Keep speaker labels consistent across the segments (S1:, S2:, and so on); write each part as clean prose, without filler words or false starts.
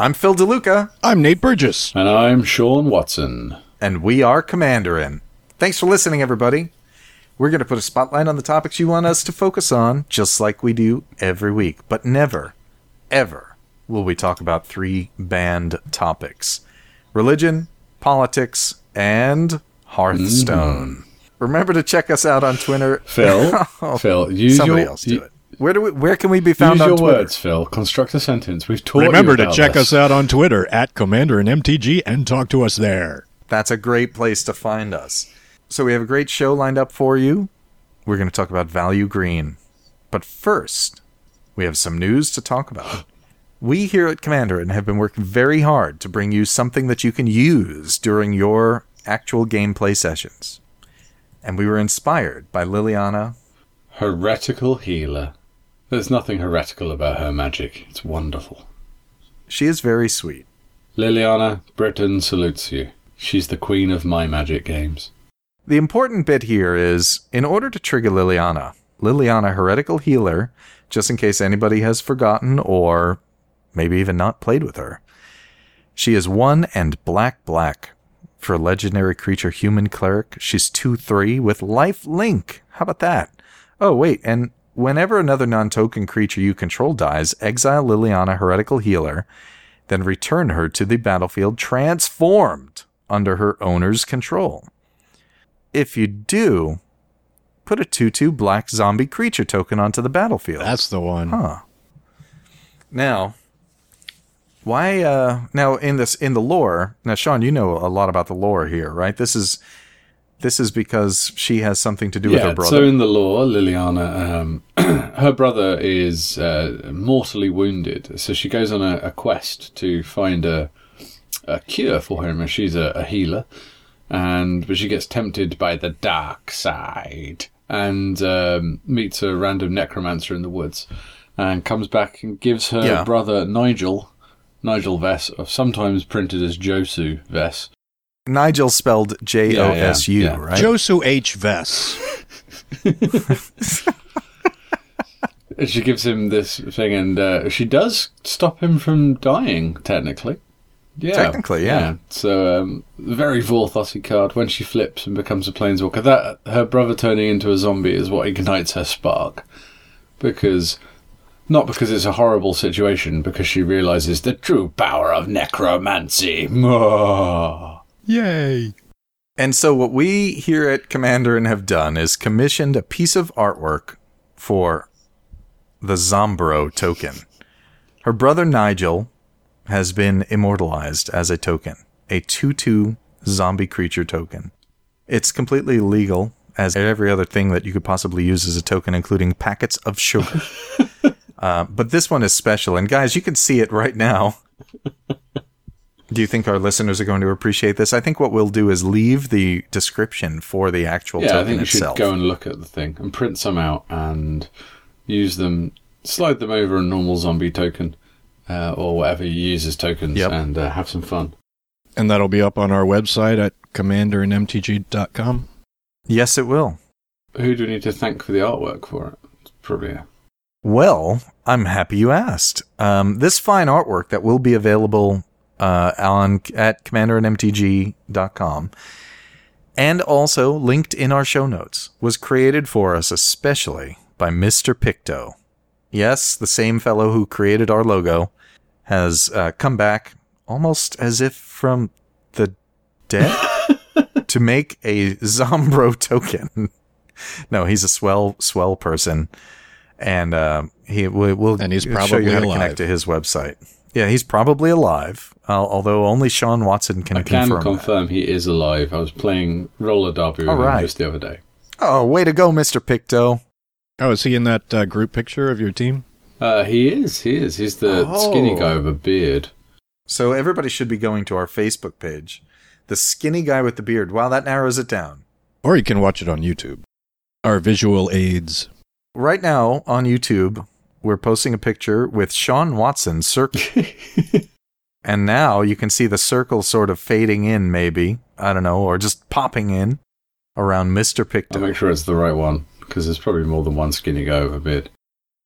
S1: I'm Phil DeLuca.
S2: I'm Nate Burgess.
S3: And I'm Sean Watson.
S1: And we are Commanderin. Thanks for listening, everybody. We're going to put a spotlight on the topics you want us to focus on, just like we do every week. But never, ever will we talk about 3 banned topics. Religion, politics, and Hearthstone. Remember to check us out on Twitter.
S3: Phil, use
S1: somebody else do it. Where can we be found on
S3: Twitter? Use your
S1: Twitter?
S3: words, Phil. Construct a sentence. We've taught
S2: Remember
S3: you
S2: to
S3: about
S2: check
S3: this.
S2: us out on Twitter at CommanderandMTG and talk to us there.
S1: That's a great place to find us. So we have a great show lined up for you. We're going to talk about Value Green. But first, we have some news to talk about. We here at Commanderin have been working very hard to bring you something that you can use during your actual gameplay sessions. And we were inspired by Liliana.
S3: Heretical healer. There's nothing heretical about her magic. It's wonderful.
S1: She is very sweet.
S3: Liliana, Britain salutes you. She's the queen of my magic games.
S1: The important bit here is, in order to trigger Liliana, Heretical Healer, just in case anybody has forgotten or maybe even not played with her, she is 1 and black for a legendary creature human cleric. She's 2/3 with life link. How about that? Oh, wait, and whenever another non-token creature you control dies, exile Liliana Heretical Healer, then return her to the battlefield transformed under her owner's control. If you do, put a 2/2 black zombie creature token onto the battlefield.
S2: That's the one.
S1: Huh. Now, why? Now in the lore. Now, Sean, you know a lot about the lore here, right? This is because she has something to do with her brother.
S3: So in the lore, Liliana, her brother is mortally wounded, so she goes on a quest to find a cure for him, as she's a healer, but she gets tempted by the dark side and meets a random necromancer in the woods, and comes back and gives her brother Nigel Vess, sometimes printed as Josu Vess.
S1: Nigel spelled Josu, right?
S2: Josu H. Vess.
S3: And she gives him this thing, and she does stop him from dying, technically. Yeah.
S1: Technically, yeah.
S3: So, very Vorthosy card. When she flips and becomes a planeswalker, that her brother turning into a zombie is what ignites her spark. Not because it's a horrible situation, because she realizes the true power of necromancy.
S2: Yay.
S1: And so what we here at Commanderin have done is commissioned a piece of artwork for the Zombro token. Her brother Nigel has been immortalized as a token, a 2/2 zombie creature token. It's completely legal, as every other thing that you could possibly use as a token, including packets of sugar. But this one is special, and guys, you can see it right now. Do you think our listeners are going to appreciate this? I think what we'll do is leave the description for the actual token itself.
S3: Yeah, I think you should go and look at the thing and print some out and use them, slide them over a normal zombie token, or whatever you use as tokens, and have some fun.
S2: And that'll be up on our website at commanderandmtg.com.
S1: Yes, it will.
S3: Who do we need to thank for the artwork for it? It's probably
S1: Well, I'm happy you asked. This fine artwork that will be available at commanderandmtg.com and also linked in our show notes was created for us especially by Mr. Picto. Yes, the same fellow who created our logo has come back almost as if from the dead to make a Zombro token. No, he's a swell person, and we'll
S2: and he's probably
S1: show you how to
S2: alive.
S1: connect to his website. Yeah, he's probably alive, although only Sean Watson can confirm.
S3: I can confirm he is alive. I was playing roller derby with him just the other day.
S1: Oh, way to go, Mr. Picto.
S2: Oh, is he in that group picture of your team?
S3: He is. He's the skinny guy with a beard.
S1: So everybody should be going to our Facebook page. The skinny guy with the beard. Wow, that narrows it down.
S2: Or you can watch it on YouTube. Our visual aids.
S1: Right now, on YouTube, we're posting a picture with Sean Watson circle. And now you can see the circle sort of fading in, maybe. I don't know, or just popping in around Mr. Picto.
S3: I'll make sure it's the right one, because there's probably more than one skinny guy with a beard.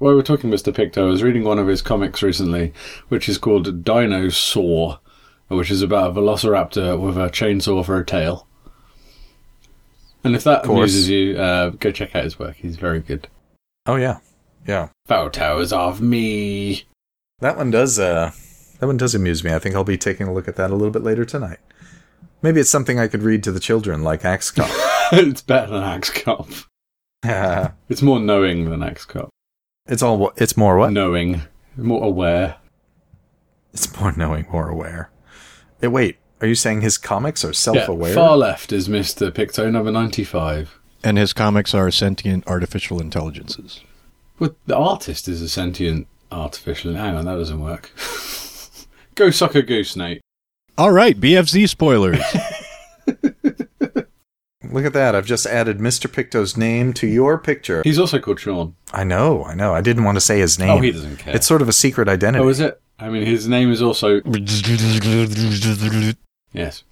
S3: while we're talking Mr. Picto, I was reading one of his comics recently, which is called Dinosaur, which is about a velociraptor with a chainsaw for a tail. And if that amuses you, go check out his work. He's very good.
S1: Oh, yeah. Yeah.
S3: Photos of me.
S1: That one does amuse me. I think I'll be taking a look at that a little bit later tonight. Maybe it's something I could read to the children, like Axe Cop.
S3: It's better than Axe Cop. It's more knowing than Axe Cop.
S1: It's more what?
S3: Knowing. More aware.
S1: It's more knowing, more aware. Wait, are you saying his comics are self-aware?
S3: Yeah, far left is Mr. Picto number 95.
S2: And his comics are sentient artificial intelligences.
S3: Well, the artist is a sentient artificial... Hang on, that doesn't work. Go suck a goose, Nate.
S2: All right, BFZ spoilers.
S1: Look at that. I've just added Mr. Picto's name to your picture.
S3: He's also called Sean.
S1: I know. I didn't want to say his name.
S3: Oh, he doesn't care.
S1: It's sort of a secret identity.
S3: Oh, is it? I mean, his name is also... Yes.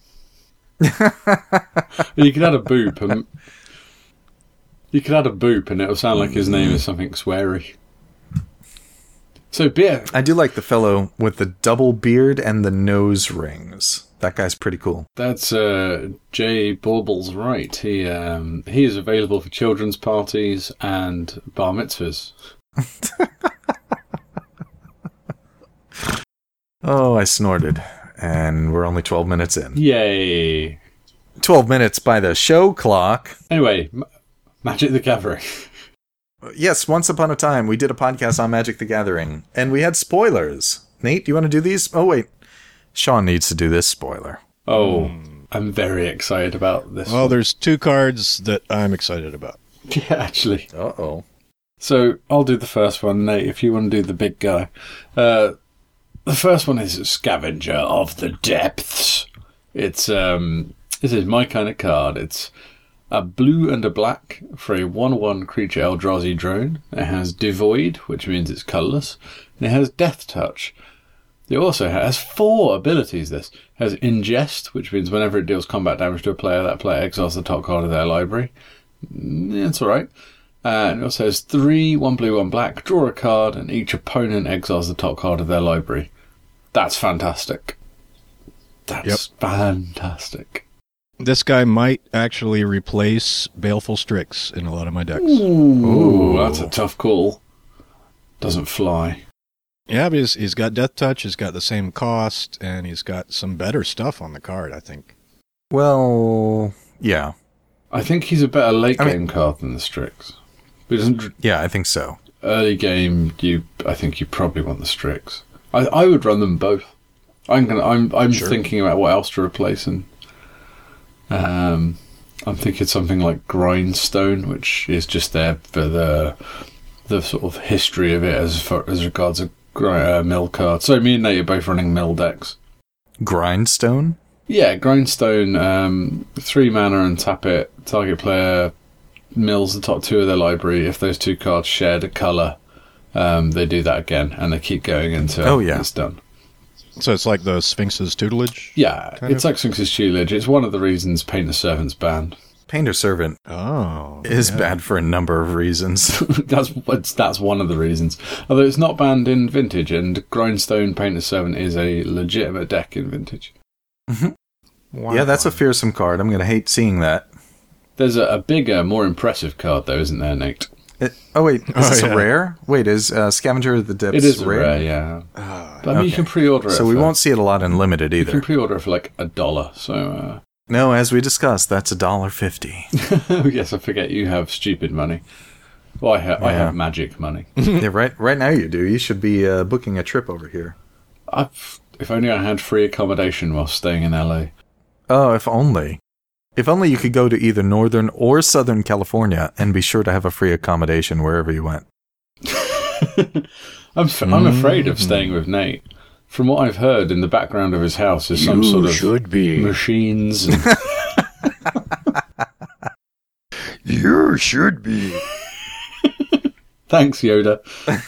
S3: You could add a boop and... You could add a boop and it'll sound like his name is something sweary. So, beer.
S1: I do like the fellow with the double beard and the nose rings. That guy's pretty cool.
S3: That's Jay Baubles right. He is available for children's parties and bar mitzvahs.
S1: Oh, I snorted. And we're only 12 minutes in.
S3: Yay.
S1: 12 minutes by the show clock.
S3: Anyway, Magic the Gathering.
S1: Yes, once upon a time, we did a podcast on Magic the Gathering, and we had spoilers. Nate, do you want to do these? Oh, wait. Sean needs to do this spoiler.
S3: Oh, I'm very excited about this.
S2: Well, there's two cards that I'm excited about.
S3: Yeah, actually.
S1: Uh-oh.
S3: So, I'll do the first one, Nate, if you want to do the big guy. The first one is Scavenger of the Depths. This is my kind of card. It's a blue and a black for a 1/1 creature Eldrazi drone. It has Devoid, which means it's colourless. And it has Death Touch. It also has 4 abilities, this. It has Ingest, which means whenever it deals combat damage to a player, that player exiles the top card of their library. It's alright. And it also has 3, 1 blue, 1 black, draw a card, and each opponent exiles the top card of their library. That's fantastic. That's fantastic.
S2: This guy might actually replace Baleful Strix in a lot of my decks.
S3: Ooh, that's a tough call. Doesn't fly.
S2: Yeah, but he's got Death Touch, he's got the same cost, and he's got some better stuff on the card, I think.
S1: Well, yeah.
S3: I think he's a better late game card than the Strix.
S1: Yeah, I think so.
S3: Early game, I think you probably want the Strix. I would run them both. I'm sure. Thinking about what else to replace, and I'm thinking something like Grindstone, which is just there for the sort of history of it as regards a mill card. So me and Nate are both running mill decks.
S1: Grindstone?
S3: Yeah, Grindstone, 3 mana and tap it. Target player mills the top 2 of their library. If those 2 cards shared a colour, they do that again, and they keep going until it's done.
S2: So it's like the Sphinx's tutelage?
S3: Yeah, it's like Sphinx's tutelage. It's one of the reasons Painter Servant's banned.
S1: Painter Servant is bad for a number of reasons.
S3: That's one of the reasons. Although it's not banned in Vintage, and Grindstone Painter Servant is a legitimate deck in Vintage.
S1: Mm-hmm. Wow. Yeah, that's a fearsome card. I'm going to hate seeing that.
S3: There's a bigger, more impressive card, though, isn't there, Nate?
S1: Is this a rare? Wait, is Scavenger of the Depths
S3: It is
S1: rare?
S3: rare, yeah. But I mean, you can pre-order it.
S1: So we won't see it a lot in limited either.
S3: You can pre-order it for like $1. So
S1: no, as we discussed, that's $1.50.
S3: Yes, I forget you have stupid money. Well, I have magic money.
S1: Yeah, right now you do. You should be booking a trip over here.
S3: If only I had free accommodation while staying in LA.
S1: Oh, if only. If only you could go to either Northern or Southern California and be sure to have a free accommodation wherever you went.
S3: I'm afraid of staying with Nate. From what I've heard, in the background of his house is some sort of machines. And...
S2: You should be.
S3: Thanks, Yoda.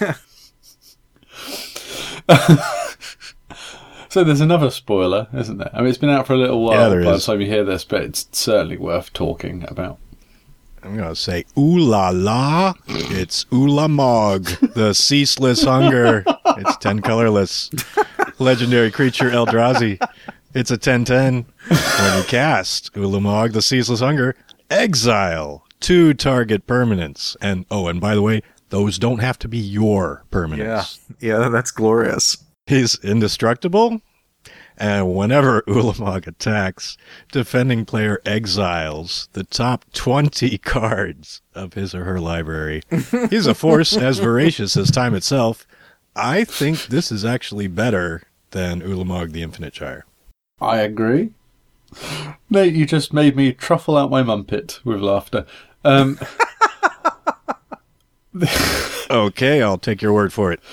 S3: So there's another spoiler, isn't there? I mean, it's been out for a little while by the time you hear this, but it's certainly worth talking about.
S2: I'm going to say, ooh la la, it's Ulamog, the ceaseless hunger. It's 10 colorless. Legendary creature Eldrazi. It's a 10/10. When you cast Ulamog, the ceaseless hunger, exile 2 target permanents. And by the way, those don't have to be your permanents.
S1: Yeah, that's glorious.
S2: He's indestructible. And whenever Ulamog attacks, defending player exiles the top 20 cards of his or her library. He's a force as voracious as time itself. I think this is actually better than Ulamog the Infinite Gyre.
S3: I agree. Nate, you just made me truffle out my mumpet with laughter.
S2: Okay, I'll take your word for it.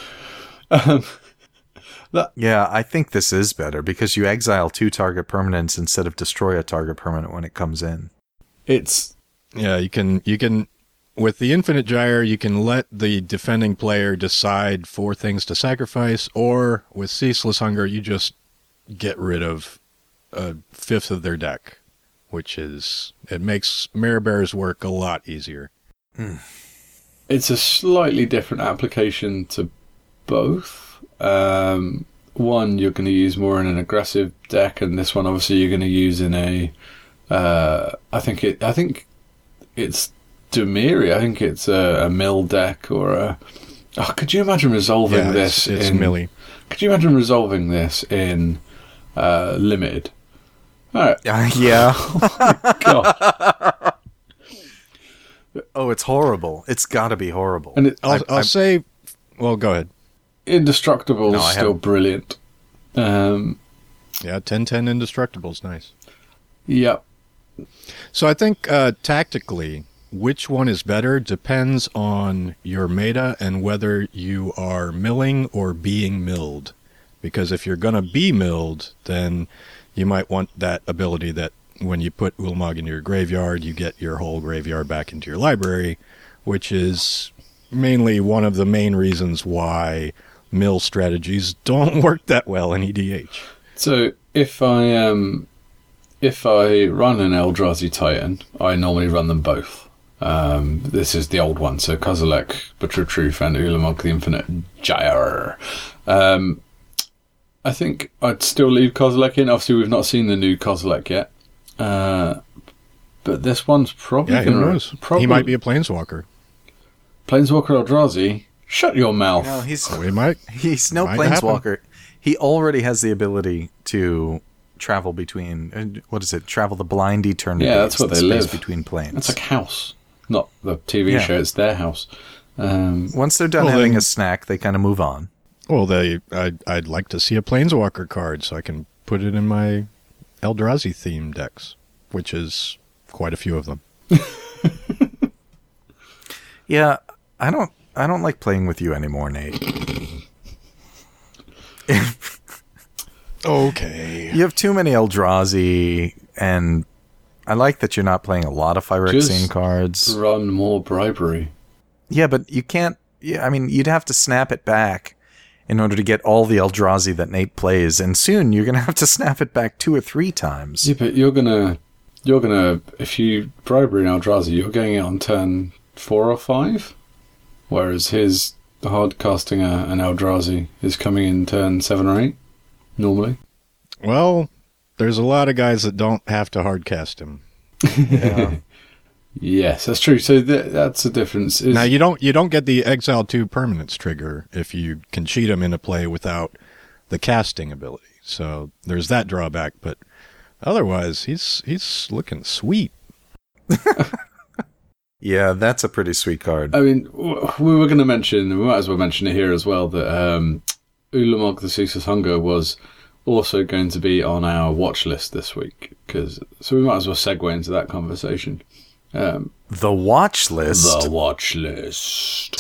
S1: Yeah, I think this is better because you exile 2 target permanents instead of destroy a target permanent when it comes in.
S2: Yeah, you can with the Infinite Gyre, you can let the defending player decide 4 things to sacrifice, or with Ceaseless Hunger, you just get rid of 1/5 of their deck, it makes Mare Bear's work a lot easier.
S3: It's a slightly different application to both. One you're going to use more in an aggressive deck, and this one obviously you're going to use in a. I think it's Dimiri. I think it's a mill deck or a. Oh, could you imagine resolving this?
S2: It's Millie.
S3: Could you imagine resolving this in limited? All right.
S1: Yeah.
S3: God.
S1: Oh, it's horrible. It's got to be horrible.
S3: And
S2: I'll say. Well, go ahead.
S3: Indestructible is still brilliant.
S2: Yeah, 10/10 Indestructible is nice.
S3: Yep.
S2: So I think tactically, which one is better depends on your meta and whether you are milling or being milled. Because if you're going to be milled, then you might want that ability that when you put Ulamog into your graveyard, you get your whole graveyard back into your library, which is mainly one of the main reasons why mill strategies don't work that well in EDH.
S3: So if I run an Eldrazi Titan, I normally run them both. This is the old one, so Kozilek, Butcher of Truth, and Ulamog the Infinite Gyre. I think I'd still leave Kozilek in. Obviously, we've not seen the new Kozilek yet. But this one's probably
S2: who knows? He might be a Planeswalker.
S3: Planeswalker Eldrazi? Shut your mouth.
S1: No, he's no
S2: Planeswalker.
S1: happen. He already has the ability to travel between, travel the blind eternity.
S3: Yeah, that's what they live.
S1: Between planes.
S3: It's like house, not the TV show, it's their house.
S1: Once they're done having a snack, they kind of move on.
S2: Well, I'd like to see a Planeswalker card so I can put it in my Eldrazi theme decks, which is quite a few of them.
S1: Yeah, I don't like playing with you anymore, Nate.
S2: Okay.
S1: You have too many Eldrazi, and I like that you're not playing a lot of Phyrexian cards.
S3: Run more bribery.
S1: Yeah, but you can't. Yeah, I mean, you'd have to snap it back in order to get all the Eldrazi that Nate plays, and soon you're gonna have to snap it back 2 or 3 times.
S3: Yeah, but you're gonna if you bribery an Eldrazi, you're getting it on turn 4 or 5, whereas his hard casting an Eldrazi is coming in turn 7 or 8 normally.
S2: Well, there's a lot of guys that don't have to hard cast him.
S1: Yeah.
S3: Yes, that's true. So that's the difference.
S2: Now you don't get the Exile 2 permanence trigger if you can cheat him into play without the casting ability. So there's that drawback, but otherwise he's looking sweet.
S1: Yeah, that's a pretty sweet card.
S3: I mean, we were going to mention, we might as well mention it here as well, that Ulamog the Ceaseless Hunger was also going to be on our watch list this week. So we might as well segue into that conversation.
S1: The watch list.
S3: The watch list.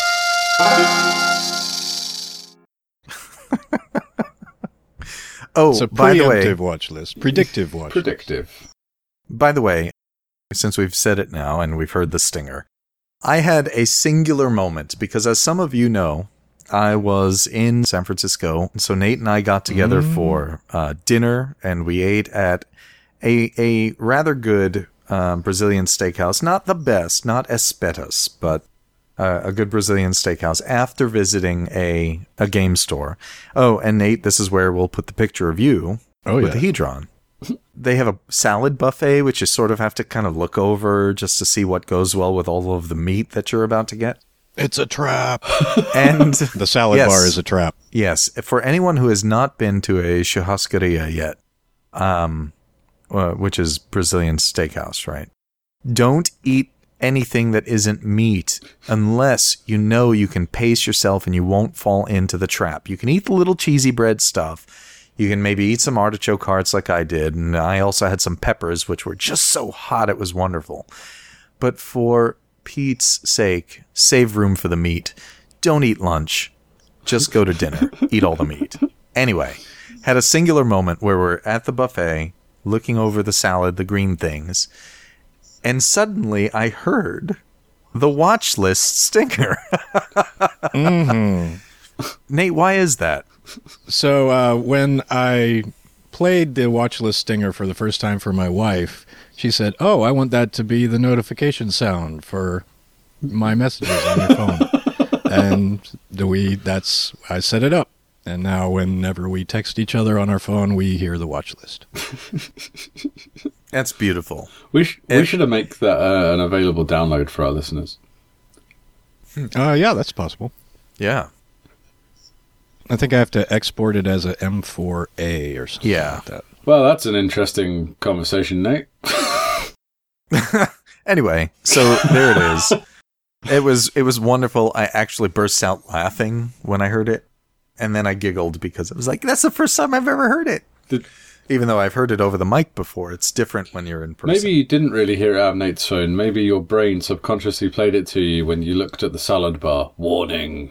S1: Oh,
S2: it's a
S1: by the way,
S2: preemptive watch list. Predictive watch list.
S3: Predictive.
S1: By the way, since we've said it now and we've heard the stinger, I had a singular moment because, as some of you know, I was in San Francisco. So Nate and I got together for dinner, and we ate at a rather good Brazilian steakhouse. Not the best, not Espetas, but a good Brazilian steakhouse after visiting a game store. Oh, and Nate, this is where we'll put the picture of you with the Hedron. They have a salad buffet, which you sort of have to kind of look over just to see what goes well with all of the meat that you're about to get.
S2: It's a trap.
S1: And
S2: the salad bar is a trap.
S1: Yes. For anyone who has not been to a churrascaria yet, which is Brazilian steakhouse, right? Don't eat anything that isn't meat unless you know you can pace yourself and you won't fall into the trap. You can eat the little cheesy bread stuff. You can maybe eat some artichoke hearts like I did. And I also had some peppers, which were just so hot it was wonderful. But for Pete's sake, save room for the meat. Don't eat lunch. Just go to dinner. Eat all the meat. Anyway, had a singular moment where we're at the buffet, looking over the salad, the green things, and suddenly I heard the watch list stinger. Nate, why is that?
S2: So when I played the watch list stinger for the first time for my wife, she said, "Oh, I want that to be the notification sound for my messages on your phone." And I set it up. And now whenever we text each other on our phone, we hear the watch list.
S1: That's beautiful.
S3: We should have make that an available download for our listeners.
S2: Yeah, that's possible.
S1: Yeah.
S2: I think I have to export it as a M4A or something like that.
S3: Well, that's an interesting conversation, Nate.
S1: Anyway, so there it is. It was wonderful. I actually burst out laughing when I heard it. And then I giggled because it was like, that's the first time I've ever heard it. Even though I've heard it over the mic before, it's different when you're in person.
S3: Maybe you didn't really hear it out of Nate's phone. Maybe your brain subconsciously played it to you when you looked at the salad bar. Warning.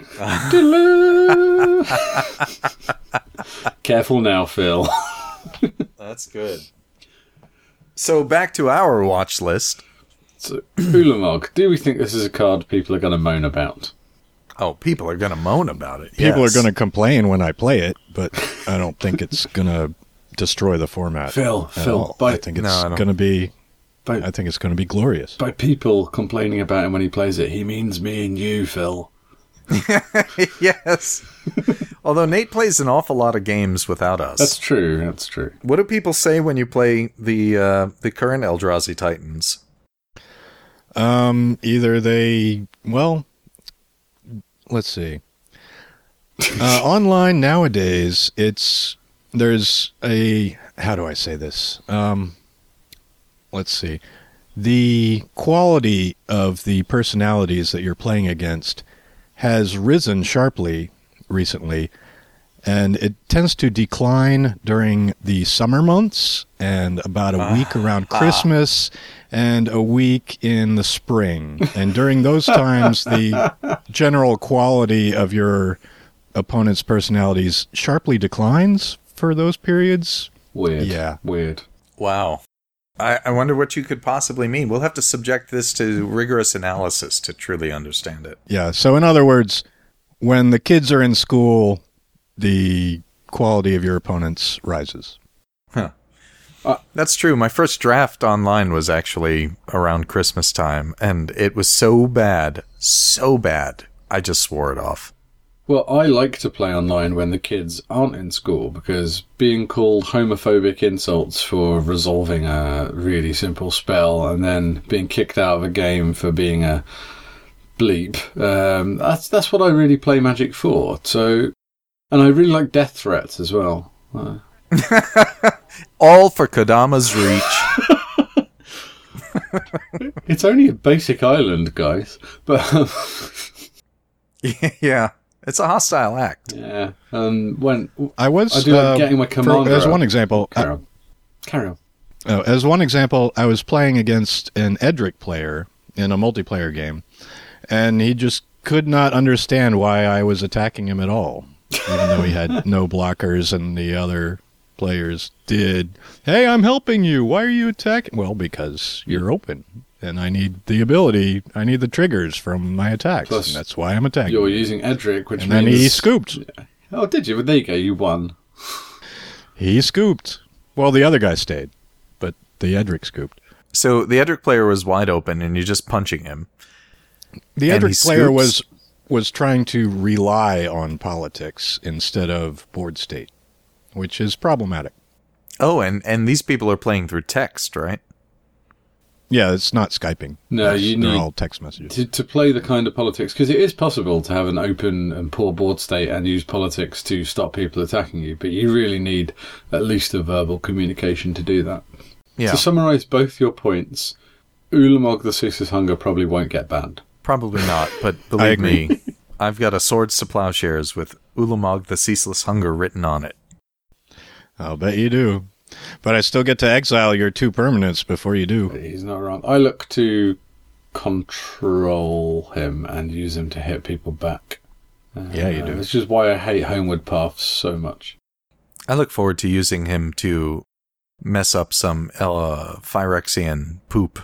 S3: Careful now, Phil.
S1: That's good. So back to our watch list.
S3: So, Ulamog, do we think this is a card people are going to moan about?
S1: Oh, people are going to moan about it.
S2: People are going to complain when I play it, but I don't think it's going to destroy the format.
S3: Phil,
S2: I think it's going to be. I think it's going to be glorious.
S3: By people complaining about him when he plays it, he means me and you, Phil.
S1: Yes. Although Nate plays an awful lot of games without us.
S3: That's true. That's true.
S1: What do people say when you play the current Eldrazi Titans?
S2: Either let's see. Online nowadays, there's a, how do I say this? Let's see. The quality of the personalities that you're playing against has risen sharply recently, and it tends to decline during the summer months and about a week around Christmas and a week in the spring. And during those times, the general quality of your opponent's personalities sharply declines for those periods.
S3: Weird.
S2: Yeah.
S3: Weird.
S1: Wow. I wonder what you could possibly mean. We'll have to subject this to rigorous analysis to truly understand it.
S2: Yeah. So in other words, when the kids are in school, the quality of your opponents rises.
S1: Huh. That's true. My first draft online was actually around Christmas time, and it was so bad, I just swore it off.
S3: Well, I like to play online when the kids aren't in school, because being called homophobic insults for resolving a really simple spell and then being kicked out of a game for being a bleep, that's what I really play Magic for. So, and I really like death threats as well.
S1: All for Kodama's reach.
S3: It's only a basic island, guys. But
S1: yeah, it's a hostile act.
S3: Yeah. When
S2: I
S3: do like getting my commander.
S2: As one example,
S3: carry on.
S2: As one example, I was playing against an Edric player in a multiplayer game, and he just could not understand why I was attacking him at all, even though he had no blockers and the other players did. Hey, I'm helping you. Why are you attacking? Well, because you're open, and I need the triggers from my attacks.
S3: Plus,
S2: and that's why I'm attacking.
S3: You're using Edric, which
S2: and
S3: means...
S2: then he scooped.
S3: Yeah. Oh, did you? Well, there you go. You won.
S2: He scooped. Well, the other guy stayed, but the Edric scooped.
S1: So the Edric player was wide open, and you're just punching him.
S2: The
S1: And
S2: Edric
S1: he
S2: player
S1: scoops.
S2: was trying to rely on politics instead of board state, which is problematic.
S1: Oh, and these people are playing through text, right?
S2: Yeah, it's not Skyping.
S3: No, you
S2: They're
S3: need
S2: all text messages.
S3: to play the kind of politics, because it is possible to have an open and poor board state and use politics to stop people attacking you, but you really need at least a verbal communication to do that.
S1: Yeah,
S3: To summarise both your points, Ulamog the Ceaseless Hunger probably won't get banned.
S1: probably not. But
S2: I
S1: believe
S2: agree.
S1: me, I've got a Swords to Plowshares with Ulamog the Ceaseless Hunger written on it.
S2: I'll bet you do. But I still get to exile your 2 permanents before you do.
S3: He's not wrong. I look to control him and use him to hit people back.
S2: Yeah, you do.
S3: This is why I hate Homeward Paths so much.
S1: I look forward to using him to mess up some Phyrexian poop.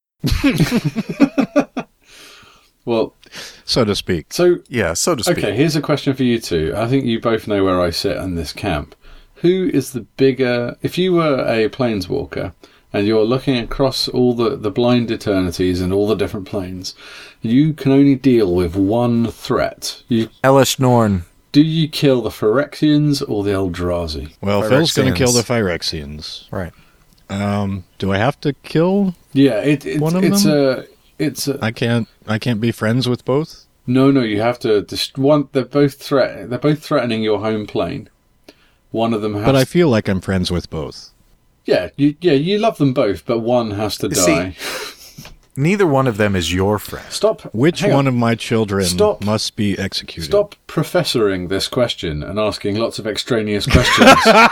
S3: Well,
S2: So to speak.
S3: so
S1: Yeah, so to speak.
S3: okay, here's a question for you two. I think you both know where I sit in this camp. Who is the bigger... If you were a planeswalker and you're looking across all the blind eternities and all the different planes, you can only deal with one threat.
S1: Elesh Norn.
S3: Do you kill the Phyrexians or the Eldrazi?
S2: Well, Phil's going to kill the
S1: Phyrexians.
S2: Phyrexians.
S1: Right.
S2: Do I have to kill?
S3: Yeah,
S2: One of
S3: it's
S2: them?
S3: it's a
S2: I can't be friends with both?
S3: no. You have to they're both threatening your home plane. One of them has
S2: But I feel like I'm friends with both.
S3: you love them both, but one has to
S1: See,
S3: die.
S1: Neither one of them is your friend.
S3: Stop.
S2: Which
S3: hang
S2: one
S3: on.
S2: of my children
S3: Stop.
S2: must be executed?
S3: Stop professoring this question and asking lots of extraneous questions.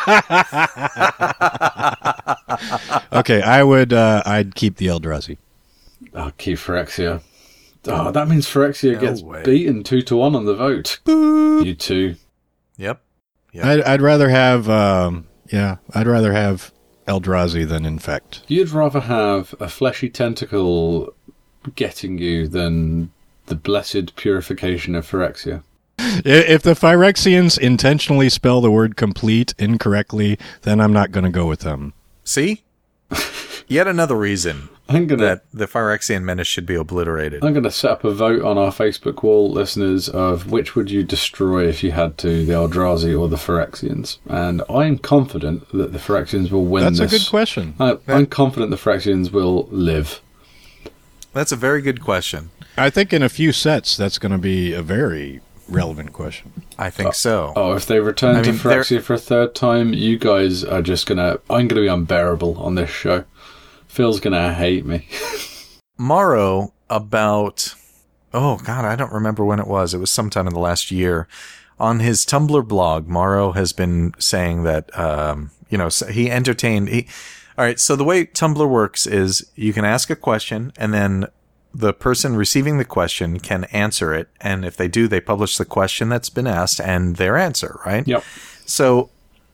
S2: Okay, I'd keep the Eldrazi.
S3: Oh, keep Phyrexia. Oh, that means Phyrexia
S1: No
S3: gets
S1: way.
S3: beaten 2-1 on the vote. You two.
S1: Yep. Yeah.
S2: I'd rather have I'd rather have Eldrazi than Infect.
S3: You'd rather have a fleshy tentacle getting you than the blessed purification of Phyrexia.
S2: If the Phyrexians intentionally spell the word complete incorrectly, then I'm not going to go with them.
S1: See? Yet another reason
S3: I'm gonna
S1: that the Phyrexian menace should be obliterated.
S3: I'm gonna set up a vote on our Facebook wall, listeners, of which would you destroy if you had to, the Eldrazi or the Phyrexians. And I'm confident that the Phyrexians will win
S2: That's
S3: this.
S2: a good question.
S3: I'm confident the Phyrexians will live.
S1: That's a very good question.
S2: I think in a few sets that's going to be a very relevant question.
S1: I think so.
S3: Oh, if they return
S1: I
S3: to
S1: mean,
S3: Phyrexia for a third time, you guys are just gonna... I'm gonna be unbearable on this show. Phil's gonna hate me.
S1: Morrow, about... Oh, God, I don't remember when it was. It was sometime in the last year. On his Tumblr blog, Morrow has been saying that, he entertained... All right, so the way Tumblr works is you can ask a question, and then the person receiving the question can answer it. And if they do, they publish the question that's been asked and their answer, right?
S3: Yep.
S1: So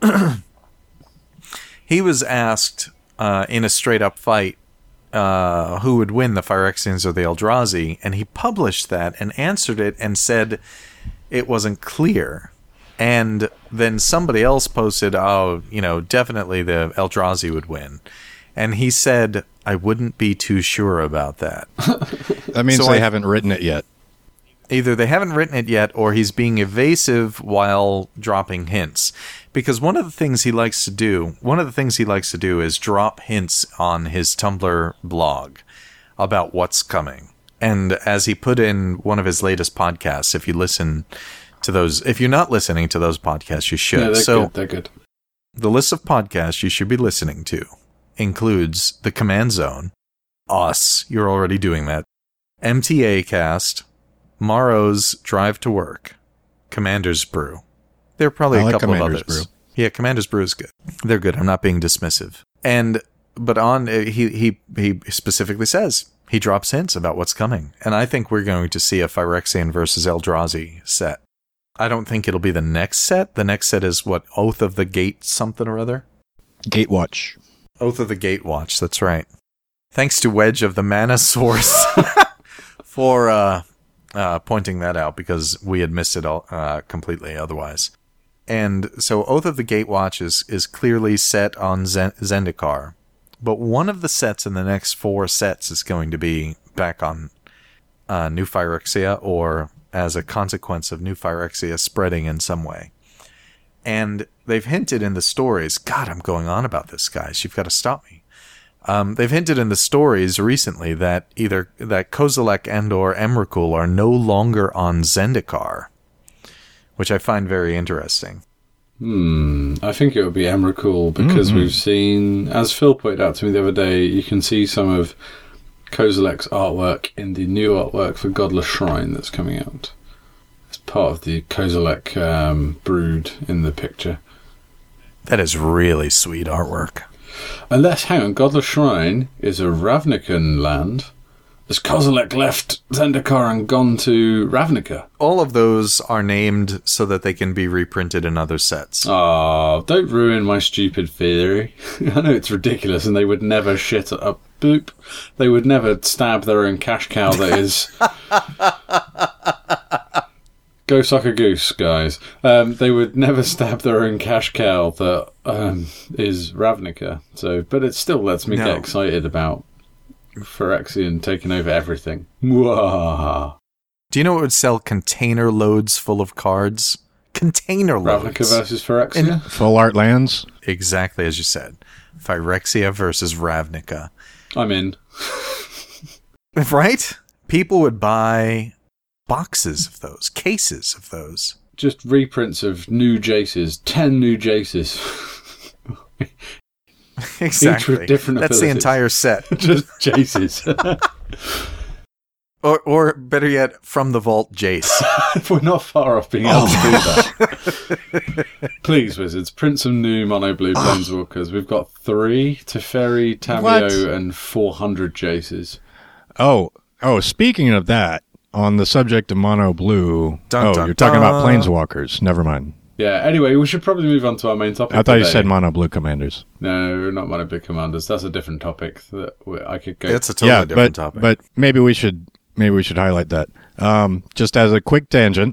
S1: he was asked in a straight-up fight who would win, the Phyrexians or the Eldrazi, and he published that and answered it and said it wasn't clear. And then somebody else posted, definitely the Eldrazi would win. And he said, I wouldn't be too sure about that.
S2: That means
S1: So
S2: they
S1: I-
S2: haven't written it yet.
S1: Either they haven't written it yet, or he's being evasive while dropping hints. Because one of the things he likes to do is drop hints on his Tumblr blog about what's coming. And as he put in one of his latest podcasts, if you listen to those, if you're not listening to those podcasts, you should.
S3: Yeah,
S1: So
S3: they're good.
S1: the list of podcasts you should be listening to includes The Command Zone, us, you're already doing that, MTA Cast, Morrow's Drive to Work, Commander's Brew. There are probably
S2: I
S1: a
S2: like
S1: couple
S2: Commander's
S1: of others.
S2: Brew.
S1: Yeah, Commander's Brew is good. They're good. I'm not being dismissive. But on he specifically says he drops hints about what's coming, and I think we're going to see a Phyrexian versus Eldrazi set. I don't think it'll be the next set. The next set is what, Oath of the Gate something or other?
S2: Gatewatch.
S1: Oath of the Gatewatch, that's right. Thanks to Wedge of the Mana Source for pointing that out, because we had missed it all completely otherwise. And so Oath of the Gatewatch is clearly set on Zendikar, but one of the sets in the next 4 sets is going to be back on New Phyrexia, or as a consequence of New Phyrexia spreading in some way. And they've hinted in the stories, God, I'm going on about this, guys. You've got to stop me. They've hinted in the stories recently that either that Kozilek and or Emrakul are no longer on Zendikar, which I find very interesting.
S3: I think it would be Emrakul, because we've seen, as Phil pointed out to me the other day, you can see some of Kozilek's artwork in the new artwork for Godless Shrine that's coming out. It's part of the Kozilek brood in the picture.
S1: That is really sweet artwork.
S3: Unless, hang on, Godless Shrine is a Ravnican land. Has Kozilek left Zendikar and gone to Ravnica?
S1: All of those are named so that they can be reprinted in other sets.
S3: Oh, don't ruin my stupid theory. I know it's ridiculous, and they would never shit up. Boop. They would never stab their own cash cow that is... Go suck a goose, guys. They would never stab their own cash cow that is Ravnica. So, but it still lets me get excited about Phyrexian taking over everything. Mwah.
S1: Do you know what would sell container loads full of cards? Container loads.
S3: Ravnica versus Phyrexia?
S2: Full art lands?
S1: Exactly as you said. Phyrexia versus Ravnica.
S3: I'm in.
S1: Right? People would buy boxes of those, cases of those.
S3: Just reprints of new Jaces. 10 new Jaces.
S1: Exactly.
S3: Each with different
S1: That's
S3: abilities.
S1: the entire set.
S3: Just Jaces.
S1: Or better yet, from the vault, Jace.
S3: We're not far off being able to do that. Please, Wizards, print some new Mono Blue Planeswalkers. We've got 3 Teferi, Tamio, and 400 Jaces.
S2: Oh, speaking of that, on the subject of Mono Blue...
S1: Dun, dun,
S2: you're talking about
S1: dun.
S2: Planeswalkers. Never mind.
S3: Yeah, anyway, we should probably move on to our main topic.
S2: I thought you
S3: today.
S2: said Mono Blue Commanders.
S3: No, not Mono Blue Commanders. That's a different topic that I could go...
S1: It's a totally different topic.
S2: But maybe we should highlight that. Just as a quick tangent,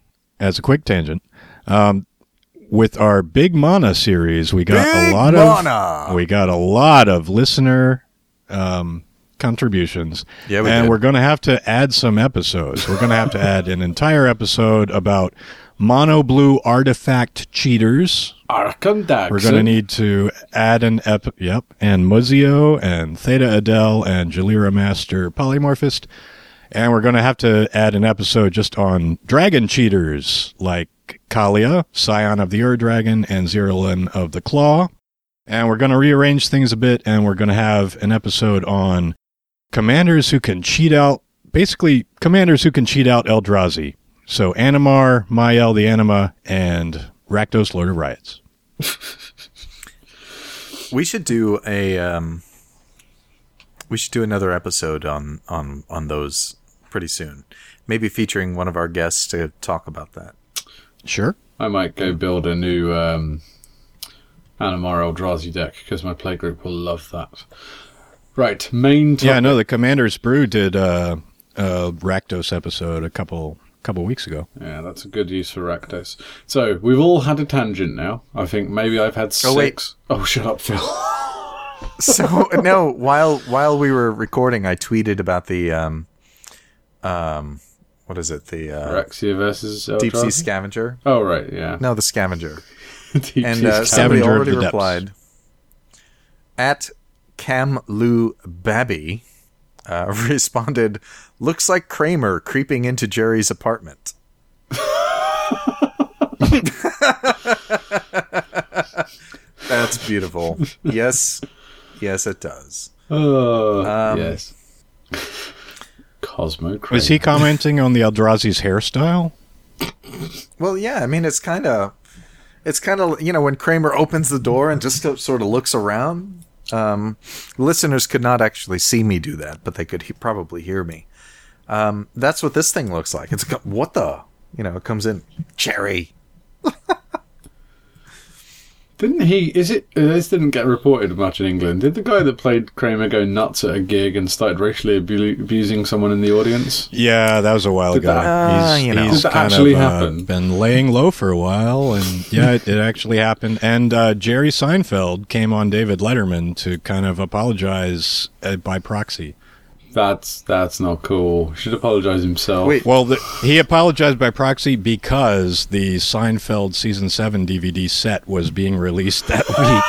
S2: with our Big Mana series, we got a lot of listener contributions.
S1: Yeah,
S2: we're going to have to add some episodes. We're going to have to add an entire episode about Mono Blue artifact cheaters.
S3: Arcandax.
S2: We're going to need to add and Muzio and Theta Adel and Jalira Master Polymorphist. And we're going to have to add an episode just on dragon cheaters like Kalia, Scion of the Ur-Dragon, and Zirlin of the Claw. And we're going to rearrange things a bit, and we're going to have an episode on commanders who can cheat out Eldrazi. So Animar, Mael the Anima, and Rakdos, Lord of Riots.
S1: We should do another episode on those pretty soon. Maybe featuring one of our guests to talk about that.
S2: Sure.
S3: I might go build a new Animar Eldrazi deck, because my playgroup will love that. Right, main topic.
S2: Yeah, I know the Commander's Brew did a Rakdos episode a couple weeks ago.
S3: Yeah, that's a good use for Rakdos. So, we've all had a tangent now. I think maybe I've had 6.
S1: Wait.
S3: Oh, shut up, Phil.
S1: So, no, while we were recording, I tweeted about the, what is it? The
S3: Phyrexia versus Eldrazi?
S1: Deep Sea Scavenger.
S3: Oh, right, yeah.
S1: No, the Scavenger.
S3: Deep
S1: And
S3: Sea
S1: somebody
S2: Scavenger of
S1: already
S2: the depths.
S1: replied, at Camlu Babby, responded, looks like Kramer creeping into Jerry's apartment. That's beautiful. Yes, it does.
S3: Yes. Cosmo Kramer.
S2: Was he commenting on the Eldrazi's hairstyle?
S1: Well, yeah, I mean, it's kind of, when Kramer opens the door and just sort of looks around. Listeners could not actually see me do that, but they could probably hear me. That's what this thing looks like. It's what the, it comes in, Jerry.
S3: Didn't he? This didn't get reported much in England. Did the guy that played Kramer go nuts at a gig and started racially abusing someone in the audience?
S2: Yeah, that was a while ago. He's
S3: Did that
S2: kind
S3: actually
S2: of
S3: happen?
S2: been laying low for a while, and yeah, it actually happened. And Jerry Seinfeld came on David Letterman to kind of apologize by proxy.
S3: That's not cool. He should apologize himself.
S1: Wait.
S2: Well, he apologized by proxy because the Seinfeld season 7 DVD set was being released that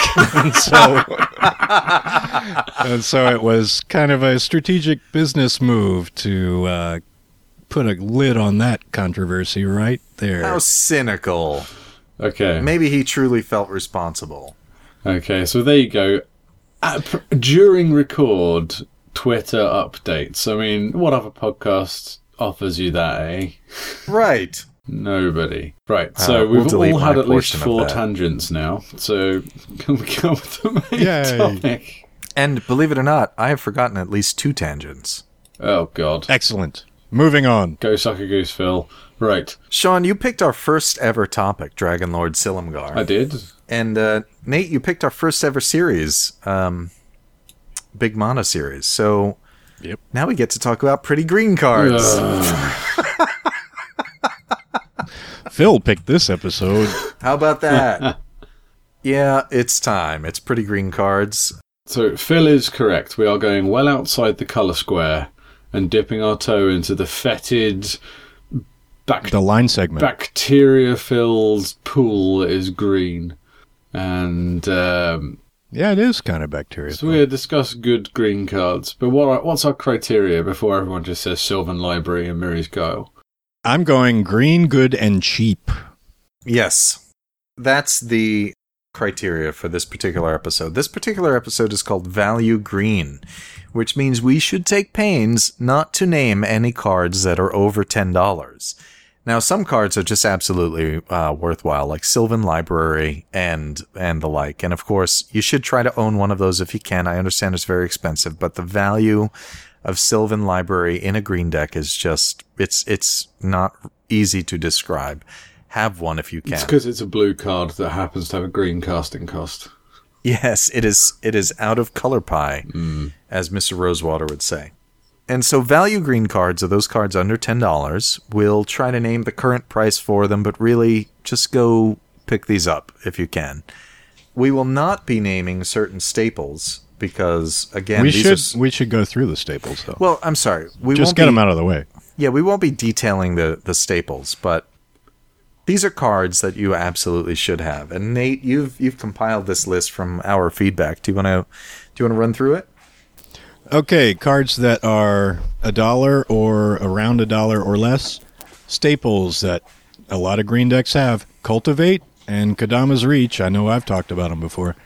S2: week, and so it was kind of a strategic business move to put a lid on that controversy right there.
S1: How cynical.
S3: Okay.
S1: Maybe he truly felt responsible.
S3: Okay, so there you go. During record, Twitter updates. I mean, what other podcast offers you that, eh?
S1: Right.
S3: Nobody. Right, so
S1: we'll
S3: we've
S1: delete
S3: all
S1: my
S3: had at least
S1: portion of
S3: 4
S1: that.
S3: tangents now. So can we go with the main
S2: Yay.
S3: topic?
S1: And believe it or not, I have forgotten at least 2 tangents.
S3: Oh, God.
S2: Excellent. Moving on.
S3: Go suck a goose, Phil. Right,
S1: Sean, you picked our first ever topic, Dragon Lord Silumgar.
S3: I did.
S1: And Nate, you picked our first ever series, Big Mana series. So
S2: Yep.
S1: now we get to talk about pretty green cards.
S2: Phil picked this episode.
S1: How about that? Yeah, it's time. It's pretty green cards.
S3: So Phil is correct. We are going well outside the colour square and dipping our toe into the fetid,
S2: The line segment.
S3: bacteria-filled pool that is green. And
S2: Yeah, it is kind of bacteria.
S3: so we'll discuss good green cards. But what's our criteria before everyone just says Sylvan Library and Miri's Guile?
S2: I'm going green, good, and cheap.
S1: Yes, that's the criteria for this particular episode. This particular episode is called Value Green, which means we should take pains not to name any cards that are over $10. Now, some cards are just absolutely worthwhile, like Sylvan Library and the like. And of course, you should try to own one of those if you can. I understand it's very expensive, but the value of Sylvan Library in a green deck is just, it's not easy to describe. Have one if you
S3: It's
S1: can.
S3: because it's a blue card that happens to have a green casting cost.
S1: Yes, it is out of color pie, as Mr. Rosewater would say. And so value green cards are those cards under $10. We'll try to name the current price for them, but really just go pick these up if you can. We will not be naming certain staples because, again,
S2: we
S1: these
S2: should we should go through the staples though.
S1: well, I'm sorry. We
S2: Just
S1: won't
S2: get
S1: be,
S2: them out of the way.
S1: Yeah, we won't be detailing the staples, but these are cards that you absolutely should have. And Nate, you've compiled this list from our feedback. Do you want to run through it?
S2: Okay, cards that are $1 or around $1 or less. Staples that a lot of green decks have. Cultivate and Kodama's Reach. I know I've talked about them before.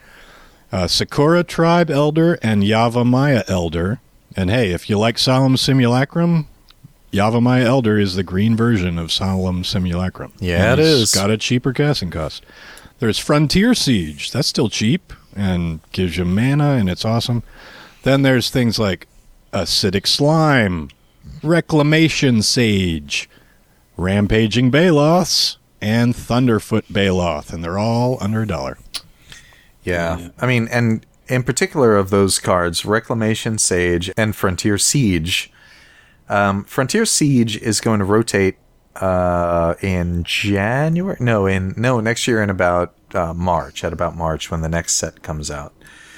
S2: Sakura Tribe Elder and Yavimaya Elder. And hey, if you like Solemn Simulacrum, Yavimaya Elder is the green version of Solemn Simulacrum.
S1: Yeah,
S2: And
S1: it
S2: it's
S1: is.
S2: got a cheaper casting cost. There's Frontier Siege. That's still cheap and gives you mana, and it's awesome. Then there's things like Acidic Slime, Reclamation Sage, Rampaging Baloths, and Thunderfoot Baloth, and they're all under $1.
S1: Yeah. I mean, and in particular of those cards, Reclamation Sage and Frontier Siege. Frontier Siege is going to rotate in January. Next year in about March. At about March when the next set comes out.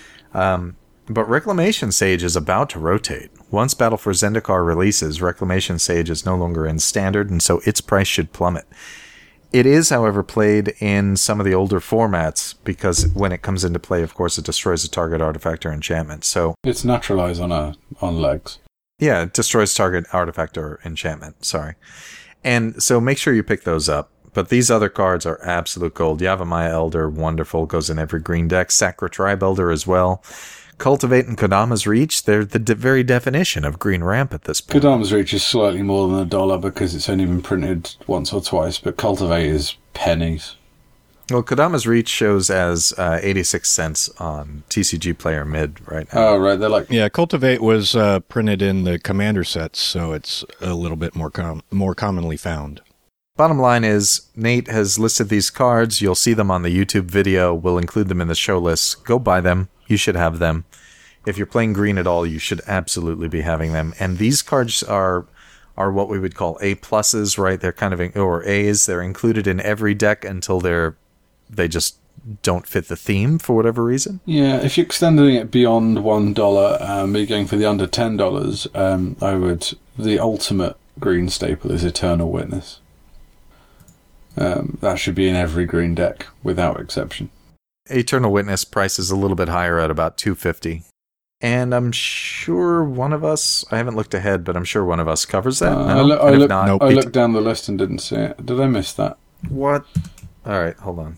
S1: But Reclamation Sage is about to rotate. Once Battle for Zendikar releases, Reclamation Sage is no longer in Standard, and so its price should plummet. It is, however, played in some of the older formats, because when it comes into play, of course, it destroys a target artifact or enchantment. So,
S3: It's naturalized on legs.
S1: yeah, it destroys target artifact or enchantment, sorry. And so make sure you pick those up. But these other cards are absolute gold. Yavimaya Elder, wonderful, goes in every green deck. Sakura Tribe Elder as well. Cultivate and Kodama's Reach, they're the very definition of green ramp at this point.
S3: Kodama's Reach is slightly more than $1 because it's only been printed once or twice, but Cultivate is pennies.
S1: Well, Kodama's Reach shows as 86 cents on TCG Player Mid right now.
S3: Oh, right, they're like...
S2: Yeah, Cultivate was printed in the Commander sets, so it's a little bit more commonly found.
S1: Bottom line is, Nate has listed these cards. You'll see them on the YouTube video. We'll include them in the show list. Go buy them. You should have them. If you're playing green at all, you should absolutely be having them. And these cards are what we would call A pluses, right? They're kind of, or A's. They're included in every deck until they just don't fit the theme for whatever reason.
S3: Yeah, if you're extending it beyond $1, you're going for the under $10, the ultimate green staple is Eternal Witness. That should be in every green deck, without exception.
S1: Eternal Witness price is a little bit higher at about $250. And I'm sure one of us, I haven't looked ahead, but I'm sure one of us covers that.
S3: I looked down the list and didn't see it. Did I miss that?
S1: What? All right, hold on.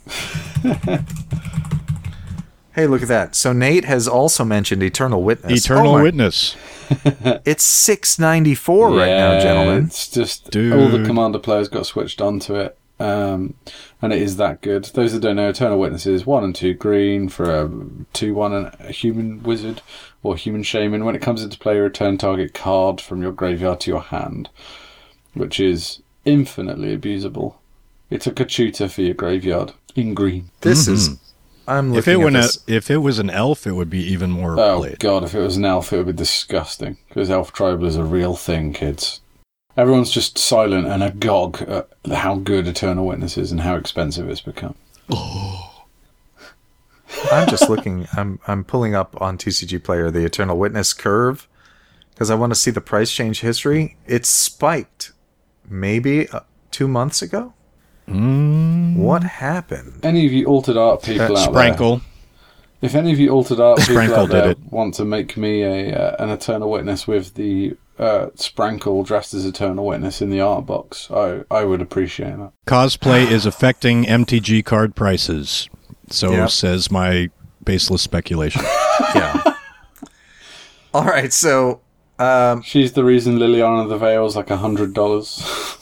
S1: Hey, look at that. So Nate has also mentioned Eternal Witness.
S2: Eternal Witness.
S1: It's $6.94 right now, gentlemen.
S3: It's just all the Commander players got switched onto it. And it is that good. Those that don't know, Eternal Witness is 1 and 2 green for a 2/1 and a human wizard or human shaman. When it comes into play, return target card from your graveyard to your hand, which is infinitely abusable. It's a Kachuta for your graveyard in green.
S1: This is. I'm looking at this.
S2: If it was an elf, it would be even more played.
S3: God, if it was an elf, it would be disgusting. Because Elf Tribal is a real thing, kids. Everyone's just silent and agog at how good Eternal Witness is and how expensive it's become.
S2: Oh.
S1: I'm just looking. I'm pulling up on TCG Player the Eternal Witness curve because I want to see the price change history. It spiked maybe 2 months ago. What happened?
S3: Any of you altered art people out
S2: Sprankle.
S3: there? If any of you altered art people
S2: Sprankle
S3: out there
S2: did it.
S3: want to make me an Eternal Witness with the Sprankle dressed as Eternal Witness in the art box, I would appreciate that.
S2: Cosplay is affecting MTG card prices. So says my baseless speculation.
S1: Yeah. All right, so
S3: She's the reason Liliana the Veil's like $100.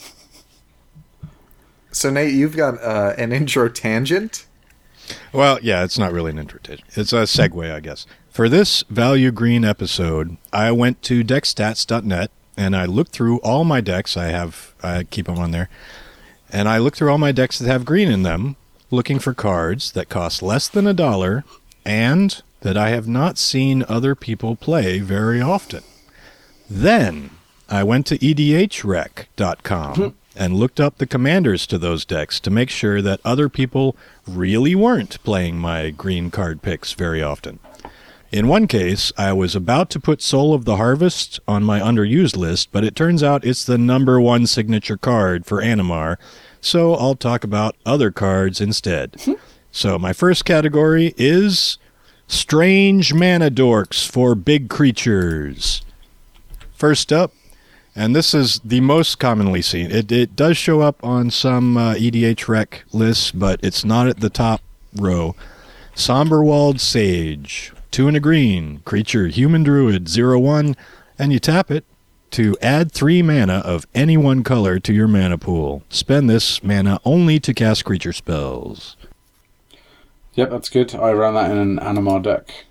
S1: So Nate, you've got an intro tangent.
S2: Well, yeah, it's not really an intro tangent. It's a segue, I guess. For this Value Green episode, I went to deckstats.net and I looked through all my decks. I keep them on there. And I looked through all my decks that have green in them, looking for cards that cost less than $1 and that I have not seen other people play very often. Then I went to edhrec.com and looked up the commanders to those decks to make sure that other people really weren't playing my green card picks very often. In one case, I was about to put Soul of the Harvest on my underused list, but it turns out it's the #1 signature card for Animar, so I'll talk about other cards instead. So my first category is Strange Mana Dorks for big creatures. First up, and this is the most commonly seen. It does show up on some EDH Rec lists, but it's not at the top row. Somberwald Sage. 2 and a green. Creature, human druid, 0/1. And you tap it to add 3 mana of any one color to your mana pool. Spend this mana only to cast creature spells.
S3: Yep, that's good. I ran that in an Animar deck.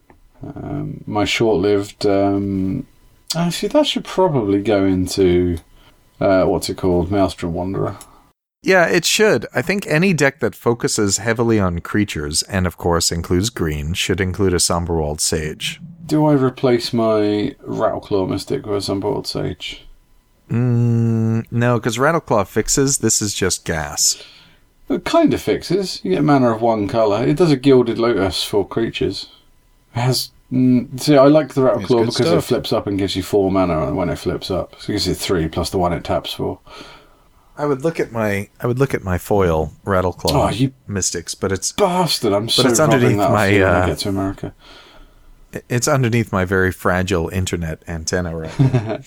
S3: My short-lived... actually, that should probably go into... what's it called? Maelstrom Wanderer.
S1: Yeah, it should. I think any deck that focuses heavily on creatures, and of course includes green, should include a Somberwald Sage.
S3: Do I replace my Rattleclaw Mystic with a Somberwald Sage?
S1: No, because Rattleclaw fixes. This is just gas.
S3: It kind of fixes. You get mana of 1 colour. It does a Gilded Lotus for creatures. It has... see, I like the Rattleclaw because it flips up and gives you 4 mana when it flips up. So it gives you 3 plus the 1 it taps for.
S1: I would look at my foil Rattleclaw Mystics, but it's
S3: bastard. I'm so
S1: it's underneath
S3: that
S1: my
S3: when I get to America.
S1: It's underneath my very fragile internet antenna right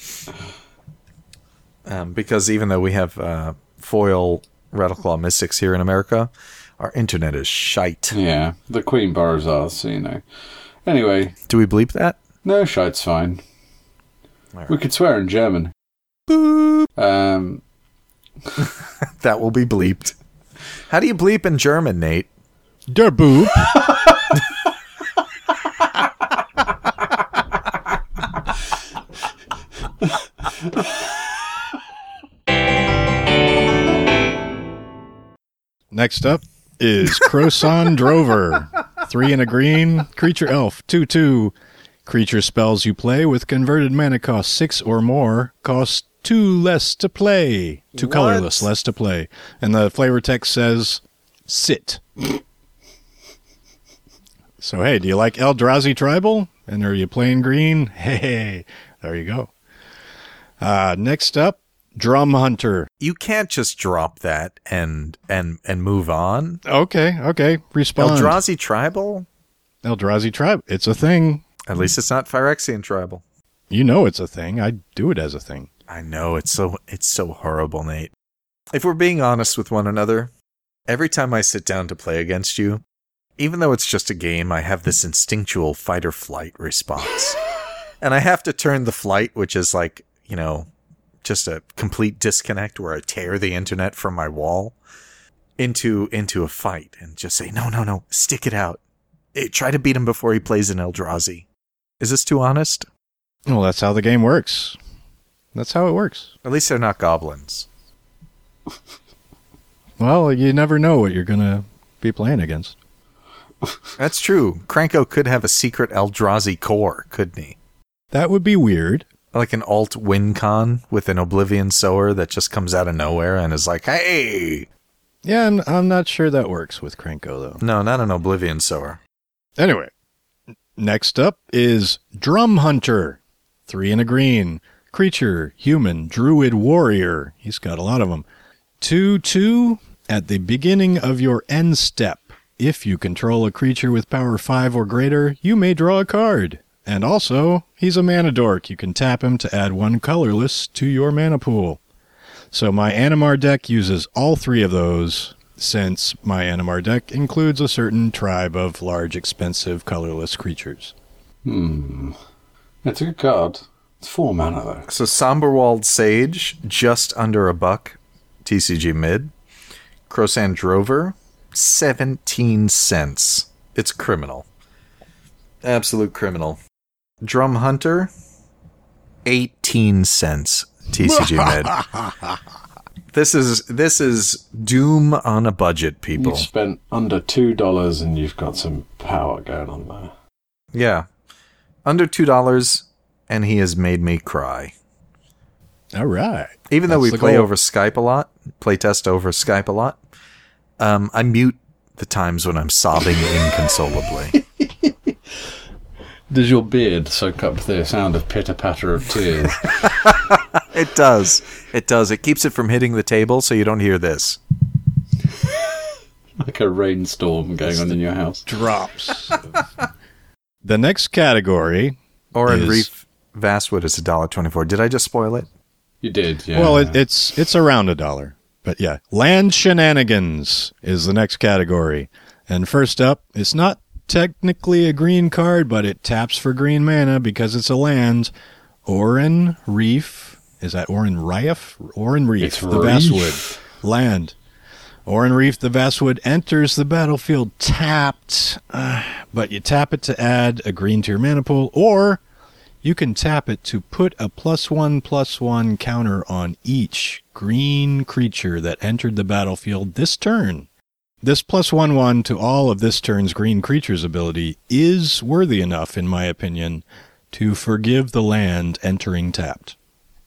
S1: now. Because even though we have foil Rattleclaw Mystics here in America, our internet is shite.
S3: Yeah, the Queen borrows ours, so you know. Anyway,
S1: do we bleep that?
S3: No, shite's fine.
S1: Right.
S3: We could swear in German.
S1: Boop. That will be bleeped. How do you bleep in German, Nate?
S2: Der Boop. Next up is Croson Drover. 3 and a green, creature elf, 2/2. Creature spells you play with converted mana cost 6 or more, cost 2 less to play. 2 colorless, less to play. And the flavor text says, sit. So, hey, do you like Eldrazi Tribal? And are you playing green? Hey, there you go. Next up, Drum Hunter.
S1: You can't just drop that and move on.
S2: Okay. Respond.
S1: Eldrazi Tribal?
S2: Eldrazi Tribal. It's a thing.
S1: At least it's not Phyrexian Tribal.
S2: You know it's a thing. I do it as a thing.
S1: I know, it's so horrible, Nate. If we're being honest with one another, every time I sit down to play against you, even though it's just a game, I have this instinctual fight or flight response. And I have to turn the flight, which is like, just a complete disconnect where I tear the internet from my wall, into a fight and just say, no, stick it out. Hey, try to beat him before he plays an Eldrazi. Is this too honest?
S2: Well, that's how the game works. That's how it works.
S1: At least they're not goblins.
S2: Well, you never know what you're going to be playing against.
S1: That's true. Kranko could have a secret Eldrazi core, couldn't he?
S2: That would be weird.
S1: Like an alt win con with an Oblivion Sower that just comes out of nowhere and is like, hey!
S2: Yeah, I'm not sure that works with Kranko, though.
S1: No, not an Oblivion Sower.
S2: Anyway, next up is Drum Hunter. 3 and a green. Creature, human, druid, warrior. He's got a lot of them. 2/2. At the beginning of your end step, if you control a creature with power 5 or greater, you may draw a card. And also, he's a mana dork. You can tap him to add 1 colorless to your mana pool. So my Animar deck uses all 3 of those, since my Animar deck includes a certain tribe of large, expensive, colorless creatures.
S3: That's a good card. It's 4 mana, though.
S1: So Somberwald Sage, just under $1, TCG mid. Crosan Drover, 17 cents. It's criminal. Absolute criminal. Drum Hunter, 18 cents, TCG mid. This is Doom on a budget, people.
S3: You've spent under $2 and you've got some power going on there.
S1: Yeah. Under $2, and he has made me cry.
S2: All right.
S1: Even though we
S2: That's the
S1: play
S2: goal.
S1: over Skype a lot, playtest over Skype a lot, I mute the times when I'm sobbing inconsolably.
S3: Does your beard soak up the sound of pitter-patter of tears?
S1: It does. It does. It keeps it from hitting the table so you don't hear this.
S3: Like a rainstorm going on in your house.
S2: Drops. The next category
S1: Orin
S2: is...
S1: Reef Vastwood is $1.24. Did I just spoil it?
S3: You did, yeah.
S2: Well, it's around $1. But yeah, Land Shenanigans is the next category. And first up, it's not technically a green card, but it taps for green mana because it's a land. Orin Reef. Is that Orin Reef? Orin Reef,
S3: It's
S2: the
S3: Reef.
S2: Vastwood. Land. Orin Reef, the Vastwood, enters the battlefield tapped, but you tap it to add a green to your mana pool, or you can tap it to put a +1/+1 counter on each green creature that entered the battlefield this turn. This +1/1 to all of this turn's green creatures ability is worthy enough, in my opinion, to forgive the land entering tapped.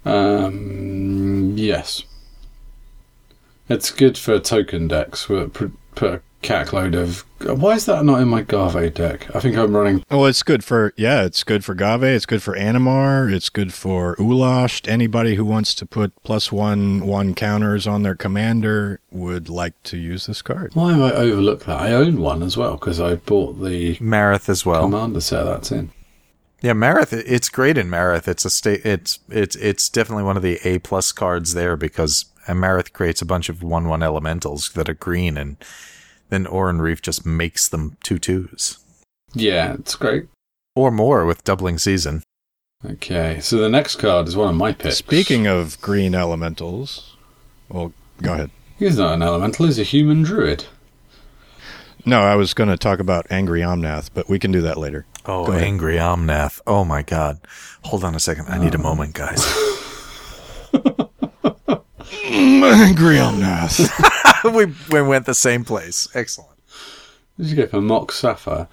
S3: Yes. It's good for token decks. Put a cackload of... Why is that not in my Garve deck? I think I'm running...
S2: Well, it's good for Gave, it's good for Animar, it's good for Ulasht. Anybody who wants to put +1/1 counters on their commander would like to use this card.
S3: Why have I overlooked that? I own one as well, because I bought the
S1: Marith as well.
S3: commander set that's in.
S1: Yeah, Marith. It's great in Marith. It's definitely one of the A+ cards there because Marith creates a bunch of 1/1 elementals that are green, and then Orin Reef just makes them 2/2s
S3: Yeah, it's great.
S1: or more with doubling season.
S3: Okay, so the next card is one of my picks.
S2: Speaking of green elementals, well, go ahead.
S3: He's not an elemental, he's a human druid.
S2: No, I was going to talk about Angry Omnath, but we can do that later.
S1: Oh,
S2: Go ahead.
S1: Angry Omnath. Oh my God. Hold on a second. I need a moment, guys.
S2: Angry Omnath.
S1: we went the same place. Excellent.
S3: Did you go for Mox Sapphire?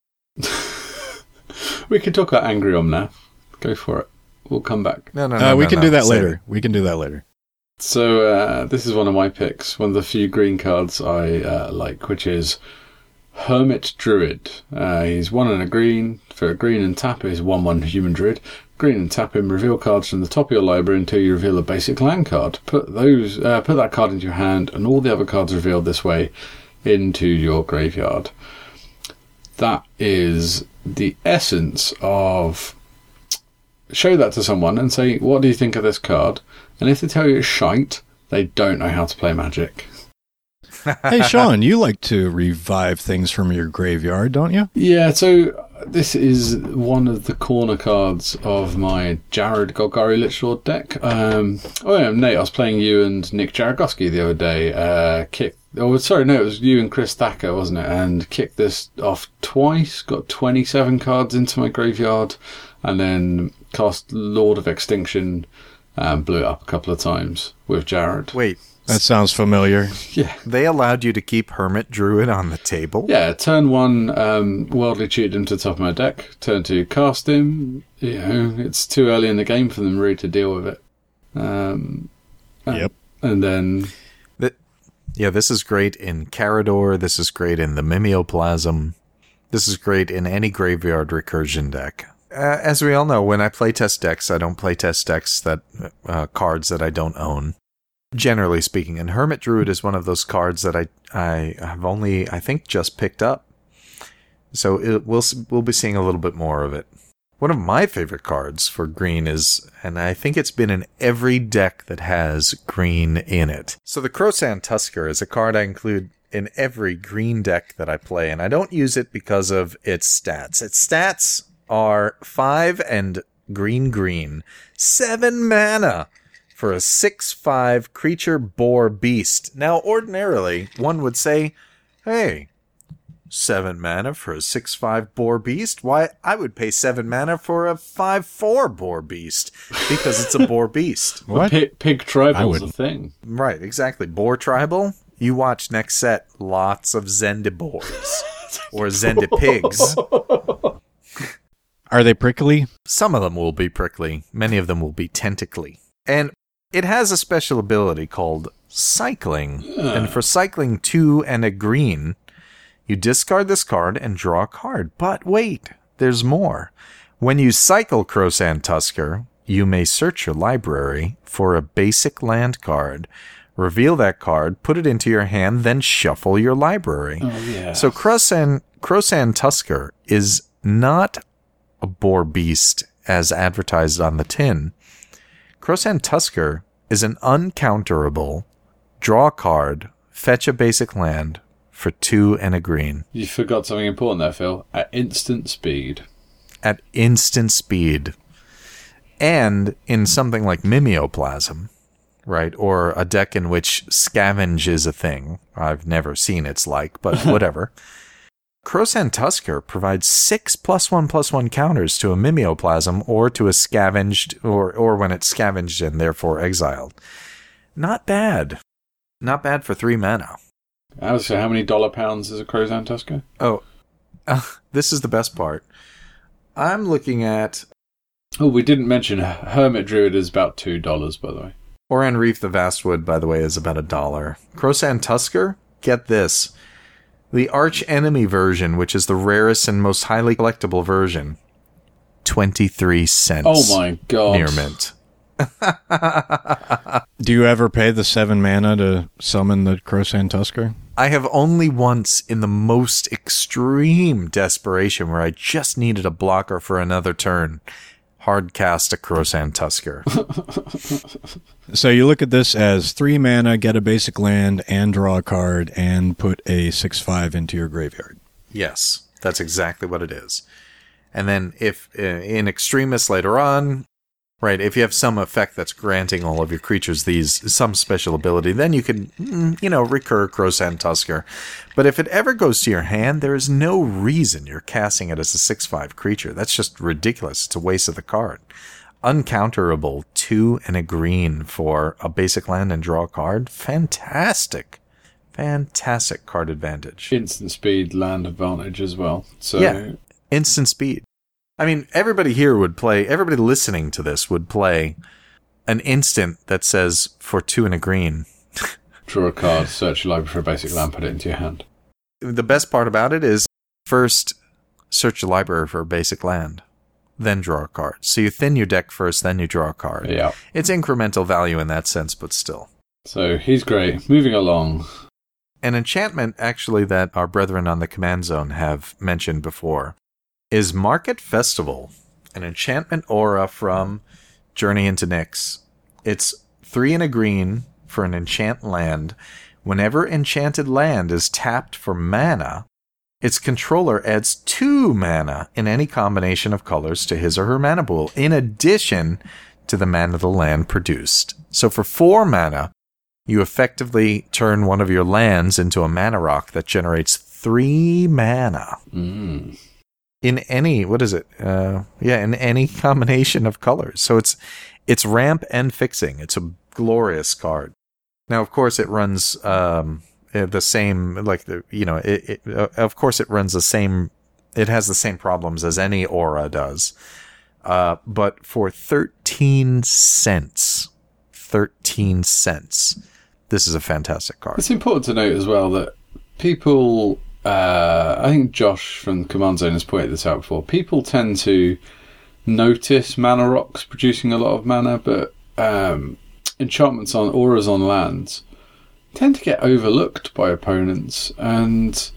S3: We can talk about Angry now. Go for it. We'll come back.
S1: No.
S2: We can do that
S1: Save
S2: later.
S1: it.
S2: We can do that later.
S3: So this is one of my picks. One of the few green cards I like, which is Hermit Druid. He's 1 and a green. For a green and tap, he's 1/1 human druid. Green and tap him. Reveal cards from the top of your library until you reveal a basic land card. Put that card into your hand, and all the other cards revealed this way into your graveyard. That is the essence of. Show that to someone and say, "What do you think of this card?" And if they tell you it's shite, they don't know how to play Magic.
S2: Hey, Sean, you like to revive things from your graveyard, don't you?
S3: Yeah, so this is one of the corner cards of my Jared Golgari Lich deck. Nate, I was playing you and Nick Jaragoski the other day. It was you and Chris Thacker, wasn't it? And kicked this off twice, got 27 cards into my graveyard, and then cast Lord of Extinction and blew it up a couple of times with Jared.
S1: Wait.
S2: That sounds familiar.
S3: Yeah.
S1: They allowed you to keep Hermit Druid on the table?
S3: Yeah, turn 1, Worldly Tutored him to the top of my deck. Turn 2, cast him. It's too early in the game for them really to deal with it.
S2: Yep.
S3: And then...
S1: This is great in Carador. This is great in the Mimeoplasm. This is great in any graveyard recursion deck. As we all know, when I play test decks, I don't play test decks that cards that I don't own. Generally speaking, and Hermit Druid is one of those cards that I have only, I think, just picked up. So we'll be seeing a little bit more of it. One of my favorite cards for green is, and I think it's been in every deck that has green in it. So the Krosan Tusker is a card I include in every green deck that I play, and I don't use it because of its stats. Its stats are 5 and green, 7 mana. For a 6/5 creature boar beast. Now, ordinarily, one would say, hey, 7 mana for a 6/5 boar beast? Why, I would pay 7 mana for a 5/4 boar beast, because it's a boar beast.
S2: What?
S3: Pig tribal's a thing.
S1: Right, exactly. Boar tribal? You watch next set, lots of Zendibors. Or Zendipigs.
S2: Are they prickly?
S1: Some of them will be prickly. Many of them will be tentacly. And it has a special ability called Cycling. And for cycling 2 and a green, you discard this card and draw a card. But wait, there's more. When you cycle Krosan Tusker, you may search your library for a basic land card. Reveal that card, put it into your hand, then shuffle your library.
S3: Oh, yeah.
S1: So Krosan Tusker is not a boar beast as advertised on the tin. Krosan Tusker is an uncounterable, draw a card, fetch a basic land for 2 and a green.
S3: You forgot something important there, Phil. At instant speed.
S1: At instant speed. And in something like Mimeoplasm, right? Or a deck in which Scavenge is a thing. I've never seen its like, but whatever. Krosan Tusker provides 6 +1/+1 counters to a Mimeoplasm or to a scavenged, or when it's scavenged and therefore exiled. Not bad. Not bad for 3 mana.
S3: So how many dollar pounds is a Krosan Tusker?
S1: Oh, this is the best part. I'm looking at...
S3: Oh, we didn't mention Hermit Druid is about $2, by the way.
S1: Oran Reef the Vastwood, by the way, is about $1. Krosan Tusker, get this. The Arch Enemy version, which is the rarest and most highly collectible version, 23 cents.
S3: Oh my god.
S1: Near mint.
S2: Do you ever pay the 7 mana to summon the Krosan Tusker?
S1: I have only once, in the most extreme desperation, where I just needed a blocker for another turn, hard cast a Krosan Tusker.
S2: So you look at this as 3 mana, get a basic land, and draw a card, and put a 6/5 into your graveyard.
S1: Yes, that's exactly what it is. And then if in Extremis later on, right, if you have some effect that's granting all of your creatures some special ability, then you can, recur Krosan Tusker. But if it ever goes to your hand, there is no reason you're casting it as a 6/5 creature. That's just ridiculous. It's a waste of the card. Uncounterable 2 and a green for a basic land and draw a card. Fantastic. Fantastic card advantage.
S3: Instant speed, land advantage as well. So
S1: Yeah, instant speed. I mean, everybody listening to this would play an instant that says for 2 and a green.
S3: draw a card, search your library for a basic land, put it into your hand.
S1: The best part about it is first search your library for a basic land, then draw a card. So you thin your deck first, then you draw a card.
S3: Yeah.
S1: It's incremental value in that sense, but still.
S3: So he's great. Moving along.
S1: An enchantment, actually, that our brethren on the Command Zone have mentioned before is Market Festival, an enchantment aura from Journey into Nyx. It's 3 and a green for an enchant land. Whenever enchanted land is tapped for mana, its controller adds 2 mana in any combination of colors to his or her mana pool, in addition to the mana the land produced. So for 4 mana, you effectively turn one of your lands into a mana rock that generates 3 mana.
S3: Mm.
S1: In any, in any combination of colors. So it's ramp and fixing. It's a glorious card. Now, of course, it runs the same, of course it runs the same, it has the same problems as any aura does. But for 13 cents, this is a fantastic card.
S3: It's important to note as well that people, I think Josh from Command Zone has pointed this out before, people tend to notice mana rocks producing a lot of mana, but enchantments on auras on lands tend to get overlooked by opponents. And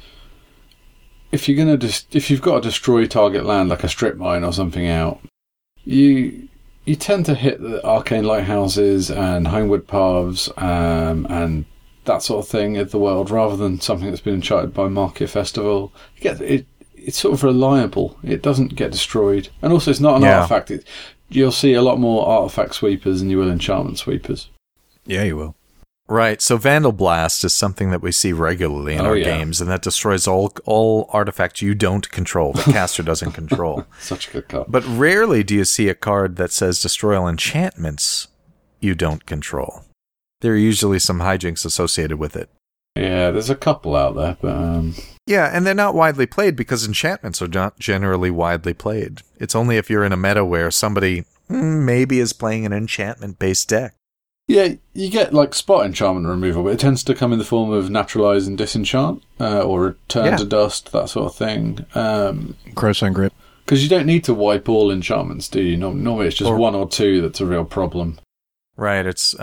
S3: if you've got a destroy target land like a strip mine or something out, you tend to hit the arcane lighthouses and Homewood Paths and that sort of thing in the world, rather than something that's been enchanted by Market Festival. It's sort of reliable. It doesn't get destroyed, and also it's not an artifact. You'll see a lot more artifact sweepers than you will enchantment sweepers.
S2: Yeah, you will.
S1: Right, so Vandal Blast is something that we see regularly in our games, and that destroys all artifacts you don't control, the caster doesn't control.
S3: Such a good card.
S1: But rarely do you see a card that says destroy all enchantments you don't control. There are usually some hijinks associated with it.
S3: Yeah, there's a couple out there, but...
S1: Yeah, and they're not widely played because enchantments are not generally widely played. It's only if you're in a meta where somebody maybe is playing an enchantment-based deck.
S3: Yeah, you get like spot enchantment removal, but it tends to come in the form of naturalize and disenchant, or return to dust, that sort of thing.
S2: Crowsand Grip.
S3: Because you don't need to wipe all enchantments, do you? Normally it's just 1 or 2 that's a real problem.
S1: Right, it's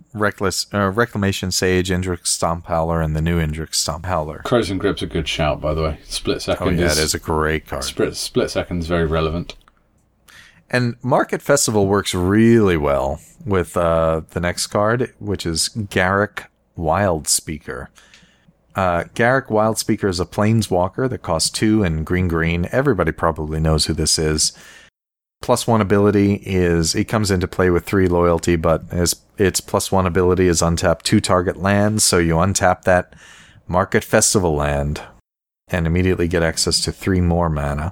S1: Reclamation Sage, Indrix Stomp Howler, and the new Indrix Stomp Howler.
S3: Crowsand Grip's a good shout, by the way. Split Second
S1: it is a great card.
S3: Split Second's very relevant.
S1: And Market Festival works really well with the next card, which is Garruk Wildspeaker. Garruk Wildspeaker is a planeswalker that costs 2 and green. Everybody probably knows who this is. +1 ability is, he comes into play with 3 loyalty, but its +1 ability is untap 2 target lands, so you untap that Market Festival land and immediately get access to 3 more mana.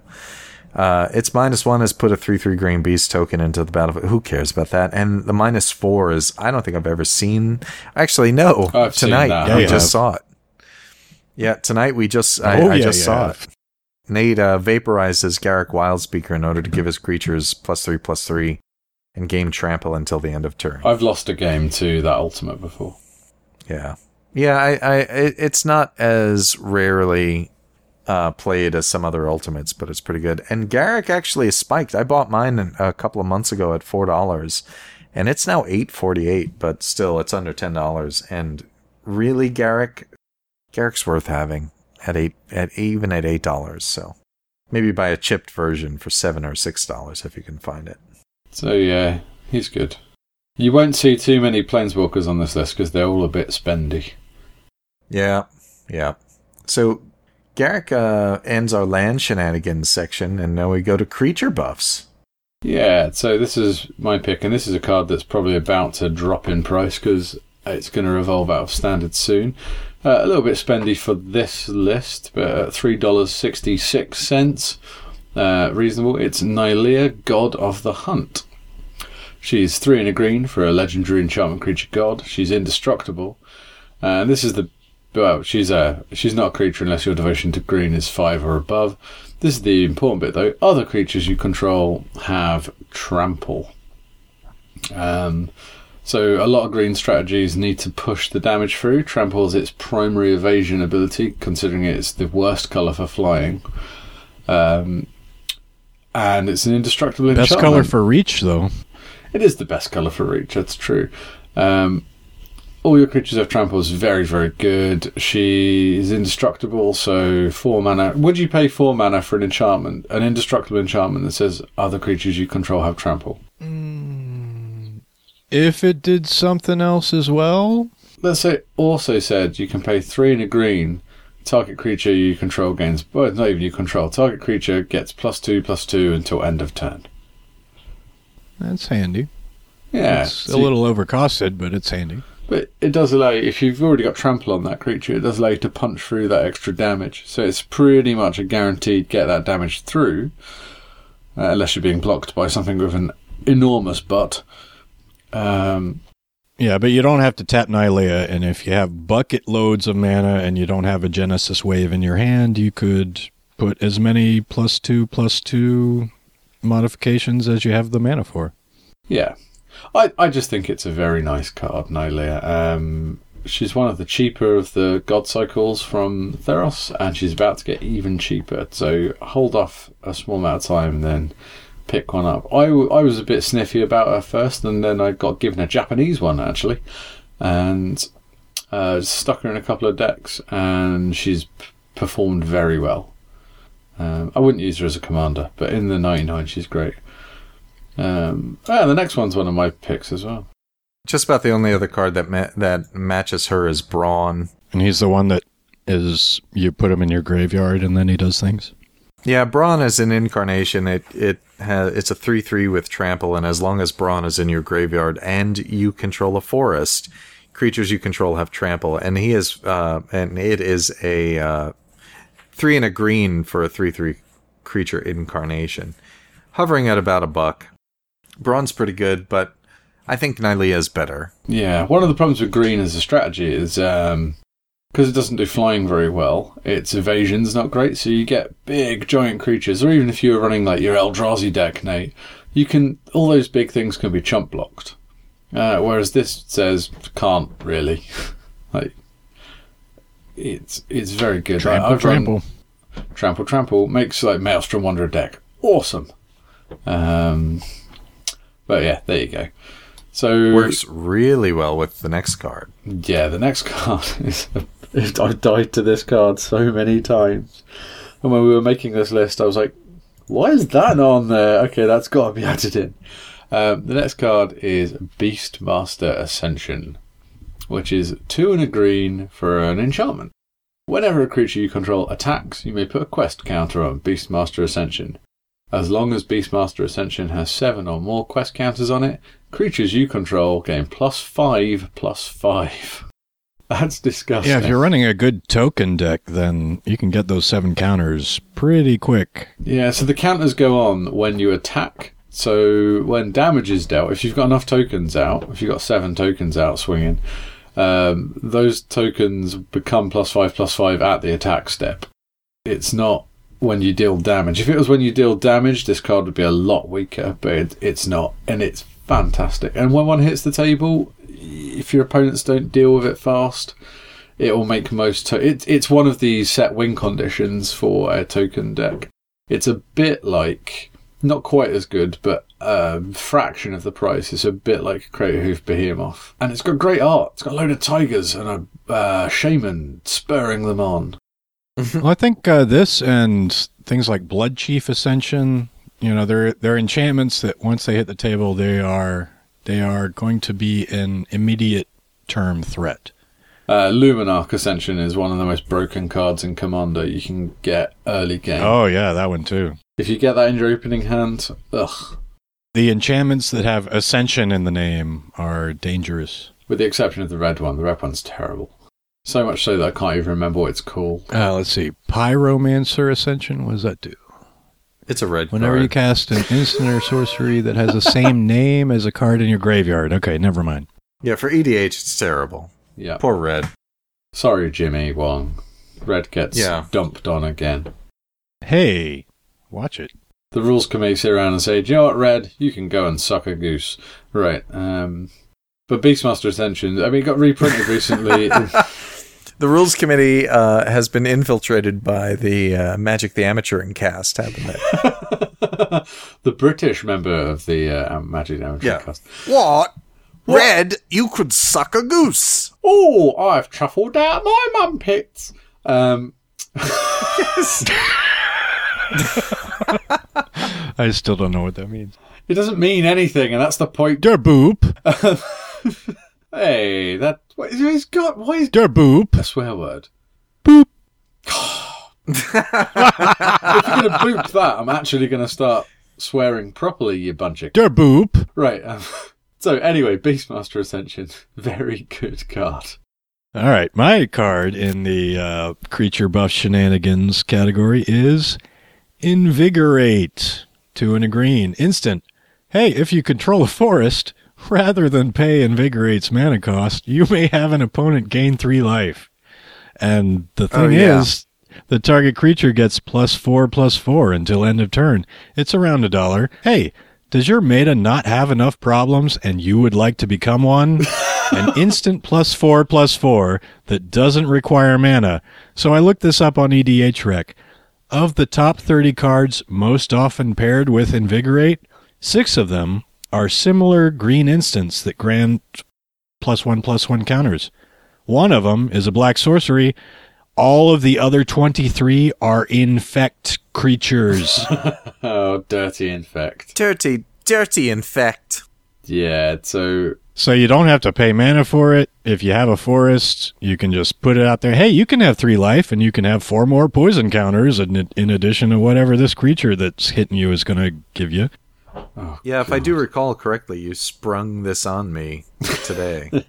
S1: Its -1 is put a 3/3 green beast token into the battlefield. Who cares about that? And the -4 is, I don't think I've ever seen. Actually, no.
S3: I've
S1: tonight
S3: seen that.
S1: we just saw it. Yeah, tonight we just I just saw it. Nate vaporizes Garruk Wildspeaker in order to give his creatures +3/+3 and gain trample until the end of turn.
S3: I've lost a game to that ultimate before.
S1: Yeah. It's not as rarely played as some other ultimates, but it's pretty good. And Garruk actually is spiked. I bought mine a couple of months ago at $4, and it's now $8.48, but still it's under $10. And really, Garruk's worth having at $8. So maybe buy a chipped version for $7 or $6 if you can find it.
S3: So yeah, he's good. You won't see too many planeswalkers on this list because they're all a bit spendy.
S1: Yeah. So Garruk ends our land shenanigans section, and now we go to creature buffs.
S3: Yeah, so this is my pick, and this is a card that's probably about to drop in price because it's going to revolve out of standard soon. A little bit spendy for this list, but at $3.66, reasonable. It's Nylea, God of the Hunt. She's 3 and a green for a legendary enchantment creature god. She's indestructible. And this is the Well, she's not a creature unless your devotion to green is 5 or above. This is the important bit, though. Other creatures you control have trample. So a lot of green strategies need to push the damage through. Trample is its primary evasion ability, considering it's the worst colour for flying. And it's an indestructible enchantment.
S2: Best colour for reach, though.
S3: It is the best colour for reach, that's true. All your creatures have trample is very, very good. She is indestructible, so 4 mana. Would you pay 4 mana for an enchantment, an indestructible enchantment that says other creatures you control have trample?
S2: If it did something else as well?
S3: Let's say it also said you can pay 3 and a green. Target creature you control gains... Well, not even you control. Target creature gets +2/+2 until end of turn.
S2: That's handy.
S3: Yeah.
S2: It's a little overcosted, but it's handy.
S3: But it does allow you, if you've already got trample on that creature, it does allow you to punch through that extra damage. So it's pretty much a guaranteed get that damage through, unless you're being blocked by something with an enormous butt.
S2: Yeah, but you don't have to tap Nylea, and if you have bucket loads of mana and you don't have a Genesis Wave in your hand, you could put as many +2/+2 modifications as you have the mana for.
S3: Yeah. I just think it's a very nice card, Nylea. She's one of the cheaper of the God Cycles from Theros, and she's about to get even cheaper, so hold off a small amount of time and then pick one up. I was a bit sniffy about her first, and then I got given a Japanese one, actually, and stuck her in a couple of decks, and she's performed very well. I wouldn't use her as a commander, but in the 99 she's great. The next one's one of my picks as well.
S1: Just about the only other card that matches her is Brawn.
S2: And he's the one that is, you put him in your graveyard and then he does things?
S1: Yeah, Brawn is an incarnation. It's a 3/3 with trample, and as long as Brawn is in your graveyard and you control a forest, creatures you control have trample, and he is and it is a 3 and a green for a 3/3 creature incarnation, hovering at about $1. Brawn's pretty good, but I think Nylea is better.
S3: Yeah, one of the problems with green as a strategy is because it doesn't do flying very well, its evasion's not great, so you get big giant creatures, or even if you were running like your Eldrazi deck, Nate, all those big things can be chump blocked. Whereas this says can't really. Like, it's very good.
S2: Trample.
S3: Trample makes like Maelstrom Wanderer deck awesome. But yeah, there you go. So
S1: works really well with the next card.
S3: Yeah, the next card is... I've died to this card so many times. And when we were making this list, I was like, why is that not on there? Okay, that's got to be added in. The next card is Beastmaster Ascension, which is 2 and a green for an enchantment. Whenever a creature you control attacks, you may put a quest counter on Beastmaster Ascension. As long as Beastmaster Ascension has 7 or more quest counters on it, creatures you control gain +5/+5. That's disgusting.
S2: Yeah, if you're running a good token deck, then you can get those 7 counters pretty quick.
S3: Yeah, so the counters go on when you attack. So when damage is dealt, if you've got enough tokens out, if you've got 7 tokens out swinging, those tokens become +5/+5 at the attack step. It's not when you deal damage. If it was when you deal damage, this card would be a lot weaker, but it's not, and it's fantastic. And when one hits the table, if your opponents don't deal with it fast, it will make most... It's one of the set win conditions for a token deck. It's a bit like... Not quite as good, but a fraction of the price. It's a bit like Crater Hoof Behemoth. And it's got great art. It's got a load of tigers and a shaman spurring them on.
S2: Well, I think this and things like Blood Chief Ascension, they're enchantments that once they hit the table, they are going to be an immediate term threat.
S3: Luminarch Ascension is one of the most broken cards in Commander you can get early game.
S2: Oh, yeah, that one too.
S3: If you get that in your opening hand, ugh.
S2: The enchantments that have Ascension in the name are dangerous.
S3: With the exception of the red one. The red one's terrible. So much so that I can't even remember what it's called.
S2: Let's see. Pyromancer Ascension, what does that do?
S1: It's a red
S2: Whenever
S1: card.
S2: you cast an instant or sorcery that has the same name as a card in your graveyard. Okay, never mind.
S1: Yeah, for EDH, it's terrible.
S3: Yeah.
S1: Poor red.
S3: Sorry, Jimmy Wong. Red gets dumped on again.
S2: Hey, watch it.
S3: The rules committee sit around and say, "Do you know what, Red? You can go and suck a goose." Right. But Beastmaster Ascension, it got reprinted recently.
S1: The rules committee has been infiltrated by the Magic the Amateuring cast, haven't they?
S3: The British member of the Magic the Amateuring cast.
S1: What? Red, you could suck a goose.
S3: Oh, I've truffled out my mumpets.
S2: I still don't know what that means.
S3: It doesn't mean anything, and that's the point.
S2: Der boop.
S3: Hey, he's got. Why is
S2: Der boop
S3: a swear word?
S2: boop?
S3: If you're gonna boop that, I'm actually gonna start swearing properly. You bunch of
S2: Der boop.
S3: right. So anyway, Beastmaster Ascension, very good card.
S2: All right, my card in the creature buff shenanigans category is Invigorate. 2 and a green. Instant. Hey, if you control a forest, rather than pay Invigorate's mana cost, you may have an opponent gain 3 life. And the thing is, the target creature gets +4/+4 until end of turn. It's around $1. Hey, does your meta not have enough problems and you would like to become one? An instant +4/+4 that doesn't require mana. So I looked this up on EDHREC. Of the top 30 cards most often paired with Invigorate, 6 of them are similar green instants that grant +1/+1 counters. One of them is a black sorcery. All of the other 23 are infect creatures.
S3: Oh, dirty infect.
S1: Dirty infect.
S3: Yeah,
S2: So you don't have to pay mana for it. If you have a forest, you can just put it out there. Hey, you can have 3 life, and you can have 4 more poison counters in addition to whatever this creature that's hitting you is going to give you.
S3: Oh,
S1: yeah, if I do recall correctly, you sprung this on me today.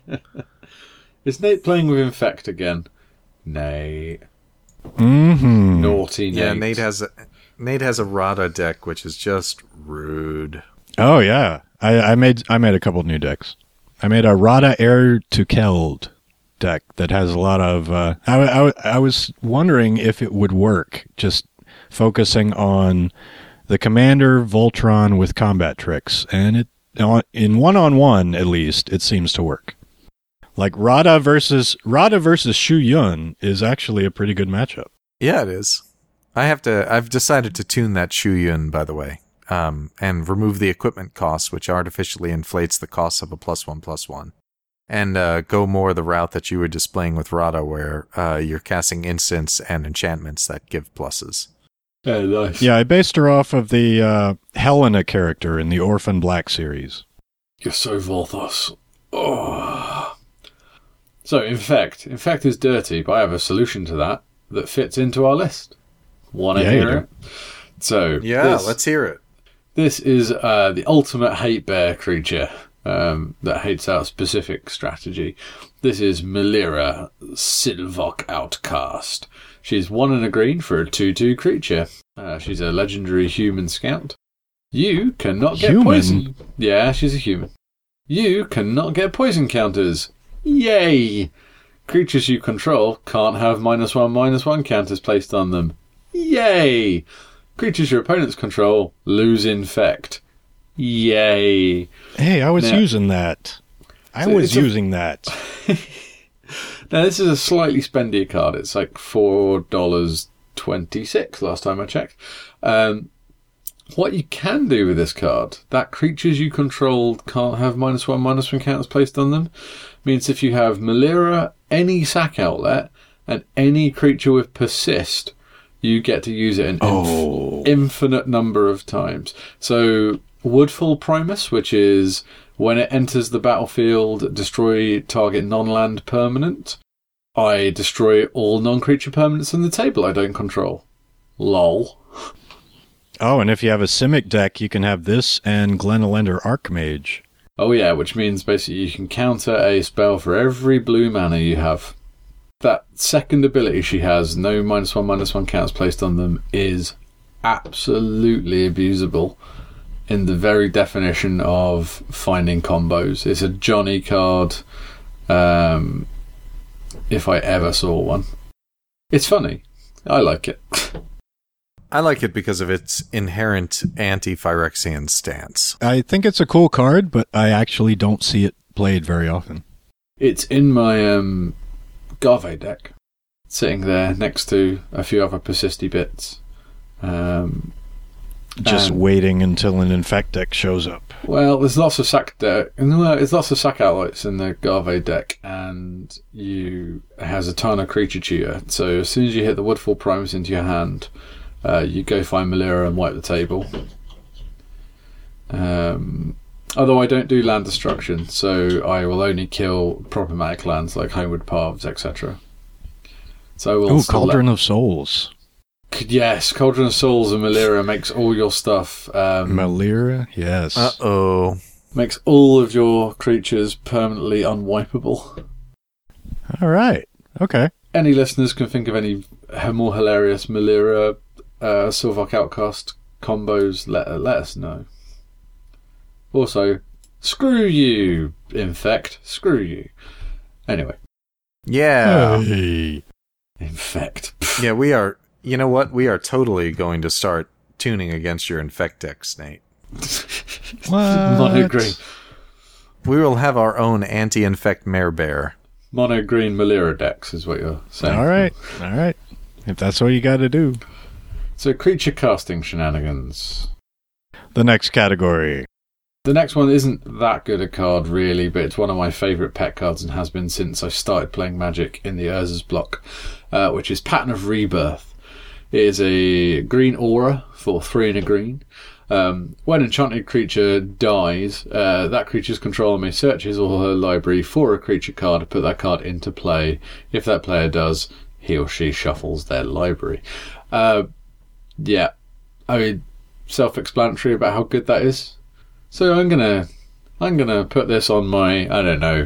S3: Is Nate playing with infect again? Nate.
S2: Mm-hmm.
S3: Naughty Nate.
S1: Yeah, Nate has a Rada deck, which is just rude.
S2: Oh yeah, I made a couple new decks. I made a Rada Heir to Keld deck that has a lot of. I was wondering if it would work, just focusing on the commander Voltron with combat tricks, and in 1-on-1 at least it seems to work. Like Rada versus Shu Yun is actually a pretty good matchup.
S1: Yeah, it is. I've decided to tune that Shu Yun, by the way. And remove the equipment cost, which artificially inflates the cost of a +1/+1. And go more the route that you were displaying with Rada, where you're casting instants and enchantments that give pluses.
S3: Yeah, nice.
S2: Yeah, I based her off of the Helena character in the Orphan Black series.
S3: You're so Volthos. Oh. So, infect is dirty, but I have a solution to that fits into our list. Want to hear it? So,
S1: let's hear it.
S3: This is the ultimate hate bear creature that hates our specific strategy. This is Melira, Silvok Outcast. She's 1 and a green for a 2/2 creature. She's a legendary human scout. You cannot get poison. Yeah, she's a human. You cannot get poison counters. Yay! Creatures you control can't have -1/-1 counters placed on them. Yay! Creatures your opponents control lose infect. Yay!
S2: Hey, I was using that. Using that.
S3: Now, this is a slightly spendier card. It's like $4.26 last time I checked. What you can do with this card, that creatures you control can't have -1/-1 counters placed on them, means if you have Melira, any sack outlet, and any creature with persist, you get to use it an infinite number of times. So, Woodfall Primus, which is when it enters the battlefield, destroy target non-land permanent. I destroy all non-creature permanents on the table I don't control. Lol.
S2: Oh, and if you have a Simic deck, you can have this and Glenelender Archmage.
S3: Oh yeah, which means basically you can counter a spell for every blue mana you have. That second ability she has, no -1/-1 counters placed on them, is absolutely abusable in the very definition of finding combos. It's a Johnny card. if I ever saw one. It's funny. I like it.
S1: I like it because of its inherent anti-Phyrexian stance.
S2: I think it's a cool card, but I actually don't see it played very often.
S3: It's in my Garve deck, sitting there next to a few other Persisty bits.
S2: Just waiting until an Infect deck shows up.
S3: Well, there's lots of sack outlets in the Garve deck, and it has a ton of creature tutor. So as soon as you hit the Woodfall Primus into your hand, you go find Melira and wipe the table. Although I don't do land destruction, so I will only kill problematic lands like Homeward Paths, etc. So I will.
S2: Cauldron of Souls.
S3: Yes, Cauldron of Souls and Melira makes all your stuff.
S2: Melira, yes.
S1: Uh-oh.
S3: Makes all of your creatures permanently unwipeable.
S2: All right. Okay.
S3: Any listeners can think of any more hilarious Melira Sylvark Outcast combos, let us know. Also, screw you, Infect. Screw you. Anyway.
S1: Yeah.
S2: Hey.
S3: Infect.
S1: Yeah, we are... You know what? We are totally going to start tuning against your Infect decks, Nate.
S2: What?
S3: Mono green.
S1: We will have our own anti-Infect Mare Bear.
S3: Mono green Melira decks is what you're saying.
S2: All right. If that's what you got to do.
S3: So, creature casting shenanigans.
S2: The next category.
S3: The next one isn't that good a card, really, but it's one of my favourite pet cards and has been since I started playing Magic in the Urza's block, which is Pattern of Rebirth. It is a green aura for 3 and a green. When enchanted creature dies, that creature's controller may search his or her library for a creature card to put that card into play. If that player does, he or she shuffles their library. Yeah, I mean, self-explanatory about how good that is. So I'm gonna put this on my, I don't know,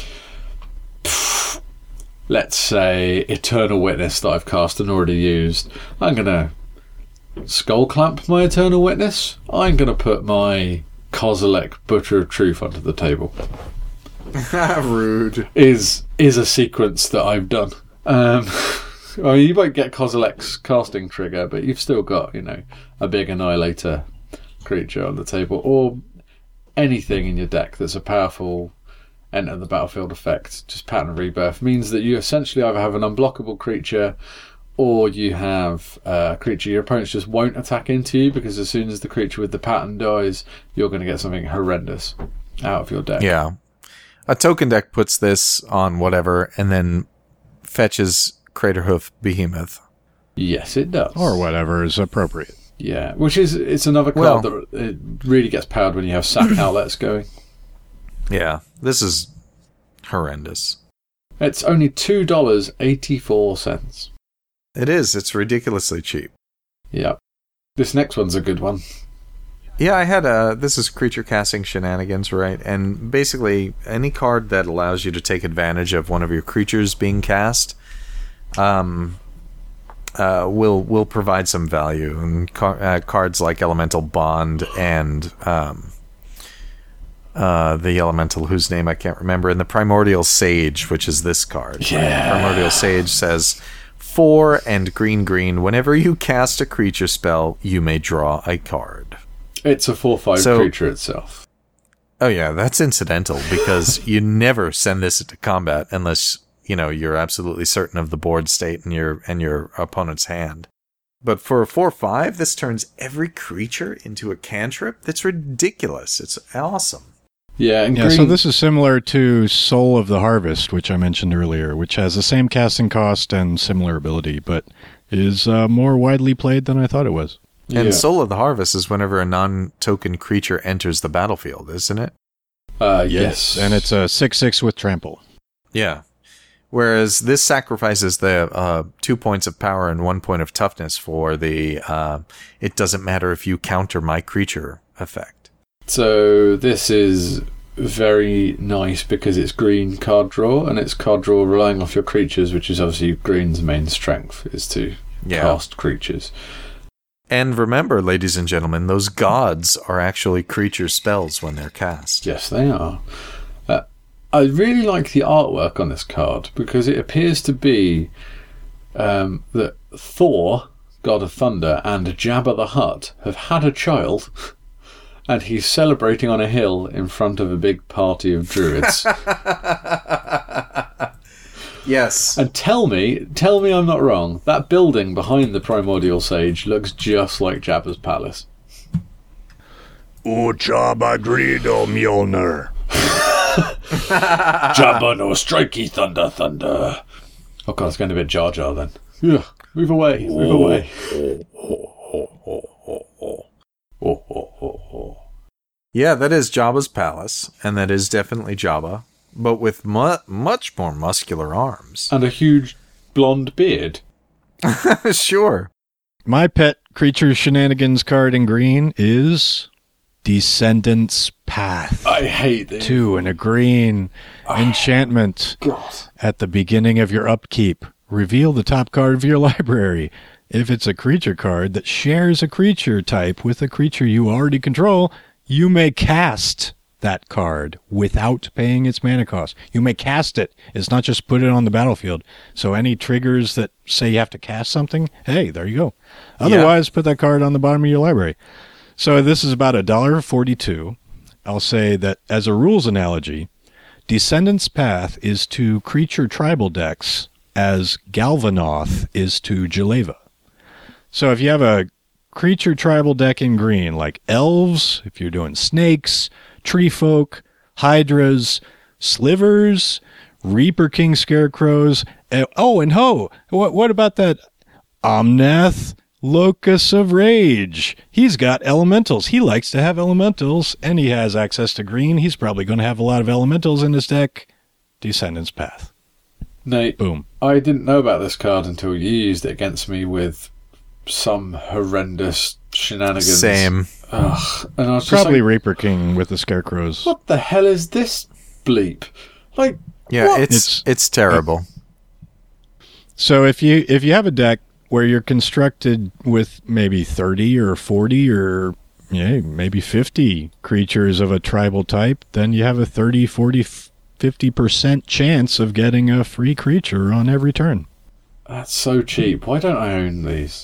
S3: let's say Eternal Witness that I've cast and already used. I'm gonna Skull Clamp my Eternal Witness. I'm gonna put my Kozilek Butcher of Truth onto the table.
S1: Rude.
S3: Is a sequence that I've done. Well, you might get Kozilek's casting trigger, but you've still got, a big Annihilator creature on the table, or anything in your deck that's a powerful enter the battlefield effect. Just Pattern of Rebirth means that you essentially either have an unblockable creature, or you have a creature your opponents just won't attack into you, because as soon as the creature with the pattern dies, you're going to get something horrendous out of your deck.
S1: Yeah. A token deck puts this on whatever and then fetches Craterhoof Behemoth.
S3: Yes, it does.
S2: Or whatever is appropriate.
S3: Yeah, it's another card that it really gets powered when you have sack outlets going.
S1: Yeah, this is horrendous.
S3: It's only $2.84.
S1: It is. It's ridiculously cheap.
S3: Yeah. This next one's a good one.
S1: Yeah, I had this is creature casting shenanigans, right? And basically, any card that allows you to take advantage of one of your creatures being cast, will provide some value. And cards like Elemental Bond and the Elemental whose name I can't remember, and the Primordial Sage, which is this card.
S3: Yeah.
S1: Right? Primordial Sage says 4 and green. Whenever you cast a creature spell, you may draw a card.
S3: It's a 4/5 creature itself.
S1: Oh yeah, that's incidental because you never send this into combat unless you're absolutely certain of the board state and your opponent's hand. But for a 4/5, this turns every creature into a cantrip. That's ridiculous. It's awesome.
S3: Yeah, and
S2: so this is similar to Soul of the Harvest, which I mentioned earlier, which has the same casting cost and similar ability, but is more widely played than I thought it was.
S1: And Soul of the Harvest is whenever a non-token creature enters the battlefield, isn't it?
S3: Yes.
S2: And it's a 6/6 with trample.
S1: Yeah. Whereas this sacrifices the 2 points of power and 1 point of toughness for the it doesn't matter if you counter my creature effect.
S3: So this is very nice because it's green card draw, and it's card draw relying off your creatures, which is obviously green's main strength, is to cast creatures.
S1: And remember, ladies and gentlemen, those gods are actually creature spells when they're cast.
S3: Yes, they are. I really like the artwork on this card because it appears to be that Thor, God of Thunder, and Jabba the Hutt have had a child, and he's celebrating on a hill in front of a big party of druids.
S1: Yes.
S3: And tell me I'm not wrong. That building behind the primordial sage looks just like Jabba's palace.
S2: O Jabba Greedo Mjolnir.
S3: Jabba no strikey thunder. Oh god, it's going to be a Jar Jar then. Yeah, move away.
S1: Yeah, that is Jabba's palace, and that is definitely Jabba, but with much more muscular arms.
S3: And a huge blonde beard.
S1: Sure.
S2: My pet creature shenanigans card in green is Descendants Path.
S3: I hate this.
S2: 2 and a green enchantment.
S3: God.
S2: At the beginning of your upkeep, reveal the top card of your library. If it's a creature card that shares a creature type with a creature you already control, you may cast that card without paying its mana cost. You may cast it. It's not just put it on the battlefield. So any triggers that say you have to cast something, hey, there you go. Otherwise, put that card on the bottom of your library. So this is about $1.42. I'll say that as a rules analogy, Descendants Path is to creature tribal decks as Galvanoth is to Jeleva. So if you have a creature tribal deck in green, like elves, if you're doing snakes, tree folk, hydras, slivers, Reaper King scarecrows, and what about that Omnath Locus of Rage? He's got elementals. He likes to have elementals, and he has access to green. He's probably going to have a lot of elementals in his deck. Descendants Path.
S3: Nate,
S2: Boom.
S3: I didn't know about this card until you used it against me with some horrendous shenanigans.
S1: Same.
S3: Ugh. And I was just
S2: Probably
S3: like,
S2: Reaper King with the scarecrows.
S3: what the hell is this bleep? Like,
S1: Yeah,
S3: what?
S1: it's terrible.
S2: So if you have a deck where you're constructed with maybe 30 or 40 or maybe 50 creatures of a tribal type, then you have a 30, 40, 50% chance of getting a free creature on every turn.
S3: That's so cheap. Why don't I own these?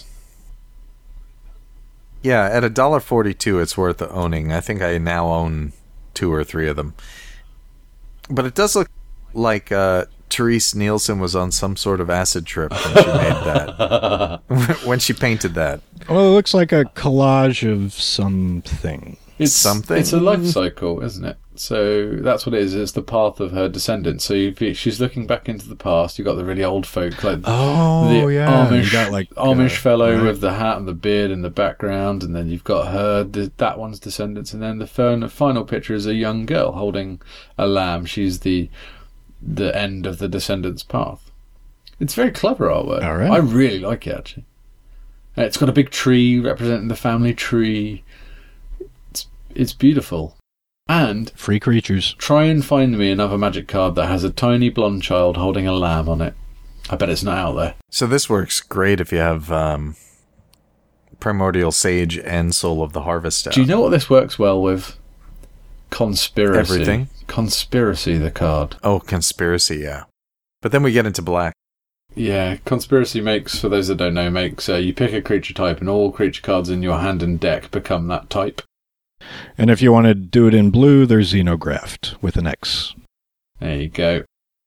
S1: Yeah, at $1.42, it's worth owning. I think I now own 2 or 3 of them. But it does look like Therese Nielsen was on some sort of acid trip when she made that. When she painted that.
S2: Well, it looks like a collage of something.
S3: It's
S1: Something?
S3: It's a life cycle, isn't it? So that's what it is. It's the path of her descendants. So she's looking back into the past. You've got the really old folk, like the Amish,
S2: You got like
S3: Amish fellow
S2: right.
S3: with the hat and the beard in the background, and then you've got her, that one's descendants, and then the final picture is a young girl holding a lamb. She's the end of the descendants' path. It's very clever artwork.
S2: All right.
S3: I really like it, actually. And it's got a big tree representing the family tree. It's beautiful. And
S2: Free creatures.
S3: try and find me another magic card that has a tiny blonde child holding a lamb on it. I bet it's not out there.
S1: So this works great if you have Primordial Sage and Soul of the Harvest out.
S3: Do you know what this works well with? Conspiracy.
S1: Everything?
S3: Conspiracy, the card.
S1: Oh, Conspiracy, yeah. But then we get into black.
S3: Yeah, Conspiracy makes, for those that don't know, you pick a creature type and all creature cards in your hand and deck become that type.
S2: And if you want to do it in blue, there's Xenographed with an X.
S3: There you go.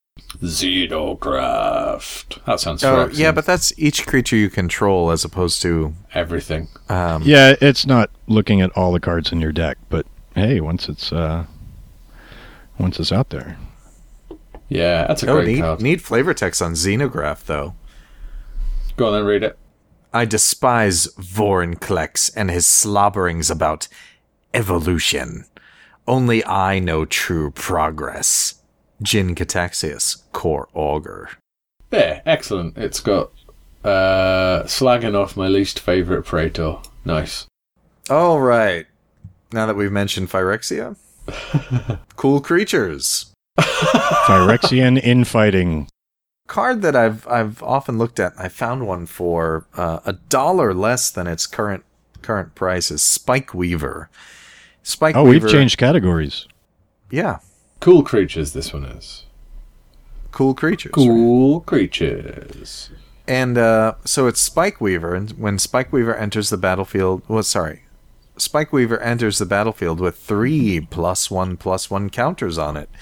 S3: Xenographed. That sounds
S1: Oh,
S3: Phyrexian.
S1: yeah, but that's each creature you control as opposed to...
S3: everything.
S2: Yeah, it's not looking at all the cards in your deck, but hey, once it's out there.
S3: Yeah, that's a great card.
S1: Neat flavor text on Xenograph, though.
S3: Go on then, read it.
S1: I despise Vorinclex and his slobberings about evolution. Only I know true progress. Jin Cataxius, Core Augur.
S3: There, excellent. It's got slagging off my least favourite Praetor. Nice.
S1: All right. Now that we've mentioned Phyrexia. Cool creatures.
S2: Phyrexian infighting.
S1: Card that I've often looked at. I found one for $1 less than its current price is Spike Weaver.
S2: We've changed categories.
S1: Yeah.
S3: Cool creatures, this one is.
S1: Cool creatures.
S3: Cool creatures.
S1: And so it's Spikeweaver, and when Spikeweaver enters the battlefield... Spikeweaver enters the battlefield with 3 +1/+1 counters on it.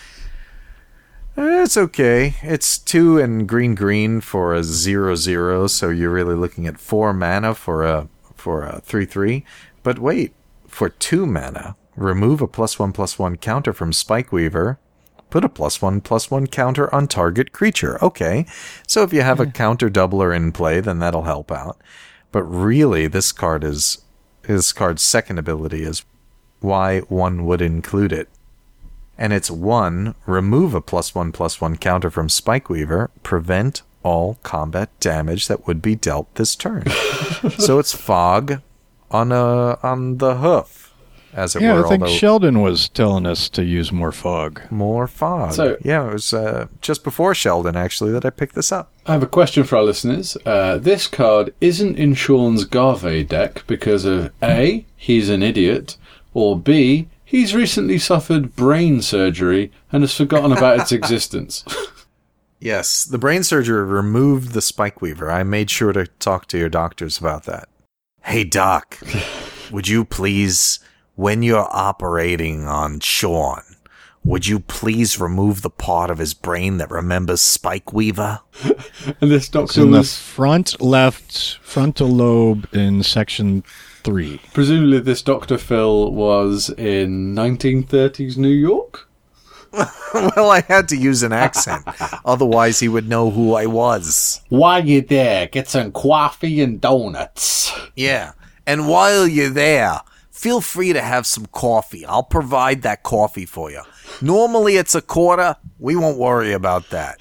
S1: It's okay. It's 2 and green for a 0/0, so you're really looking at 4 mana for a 3/3. But wait, for 2 mana, remove a +1/+1 counter from Spikeweaver. Put a +1/+1 counter on target creature. Okay, so if you have a counter doubler in play, then that'll help out. But really, this card's second ability is why one would include it. And it's 1, remove a +1/+1 counter from Spikeweaver, prevent all combat damage that would be dealt this turn. So it's Fog on the hoof, as it were.
S2: Yeah, I think Sheldon was telling us to use more Fog.
S1: More Fog.
S3: So,
S1: yeah, it was just before Sheldon, actually, that I picked this up.
S3: I have a question for our listeners. This card isn't in Sean's Garve deck because of A, he's an idiot, or B, he's recently suffered brain surgery and has forgotten about its existence.
S1: Yes, the brain surgery removed the Spikeweaver. I made sure to talk to your doctors about that. Hey, Doc, would you please, when you're operating on Sean, would you please remove the part of his brain that remembers Spikeweaver?
S3: And this
S2: It's
S3: doctor
S2: in the
S3: was...
S2: front left frontal lobe in section 3.
S3: Presumably this Dr. Phil was in 1930s New York?
S1: Well, I had to use an accent. Otherwise, he would know who I was.
S3: While you're there, get some coffee and donuts.
S1: Yeah. And while you're there, feel free to have some coffee. I'll provide that coffee for you. Normally, it's a quarter. We won't worry about that.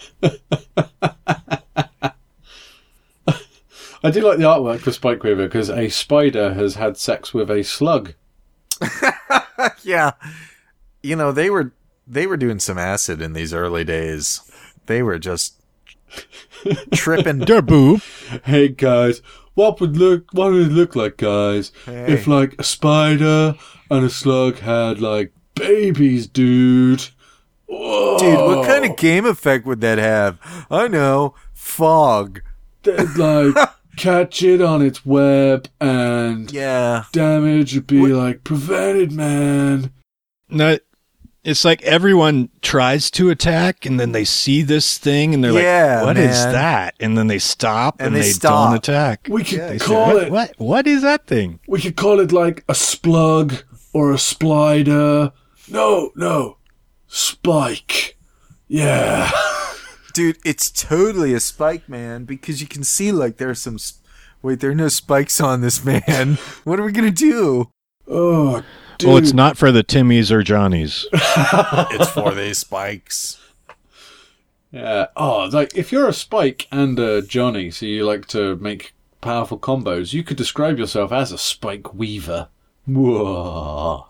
S3: I do like the artwork for Spikeweaver because a spider has had sex with a slug.
S1: Yeah. You know, they were doing some acid in these early days. They were just tripping.
S2: Der boob.
S3: Hey guys, what would it look like, guys, if like a spider and a slug had like babies, dude? Whoa.
S1: Dude, what kind of game effect would that have? I know. Fog.
S3: They'd like catch it on its web and damage would be like prevented, man.
S2: No, it's like everyone tries to attack and then they see this thing and they're like, "What is that?" And then they stop and they don't attack.
S3: We could call it...
S2: What is that thing?
S3: We could call it like a splug or a splider. No. Spike. Yeah.
S1: Dude, it's totally a spike, man, because you can see, like, there's some... Wait, there are no spikes on this, man. What are we going to do?
S3: Oh, dude.
S2: Well, it's not for the Timmies or Johnnies.
S1: It's for these spikes.
S3: Yeah. Oh, like, if you're a Spike and a Johnny, so you like to make powerful combos, you could describe yourself as a Spike Weaver. Whoa.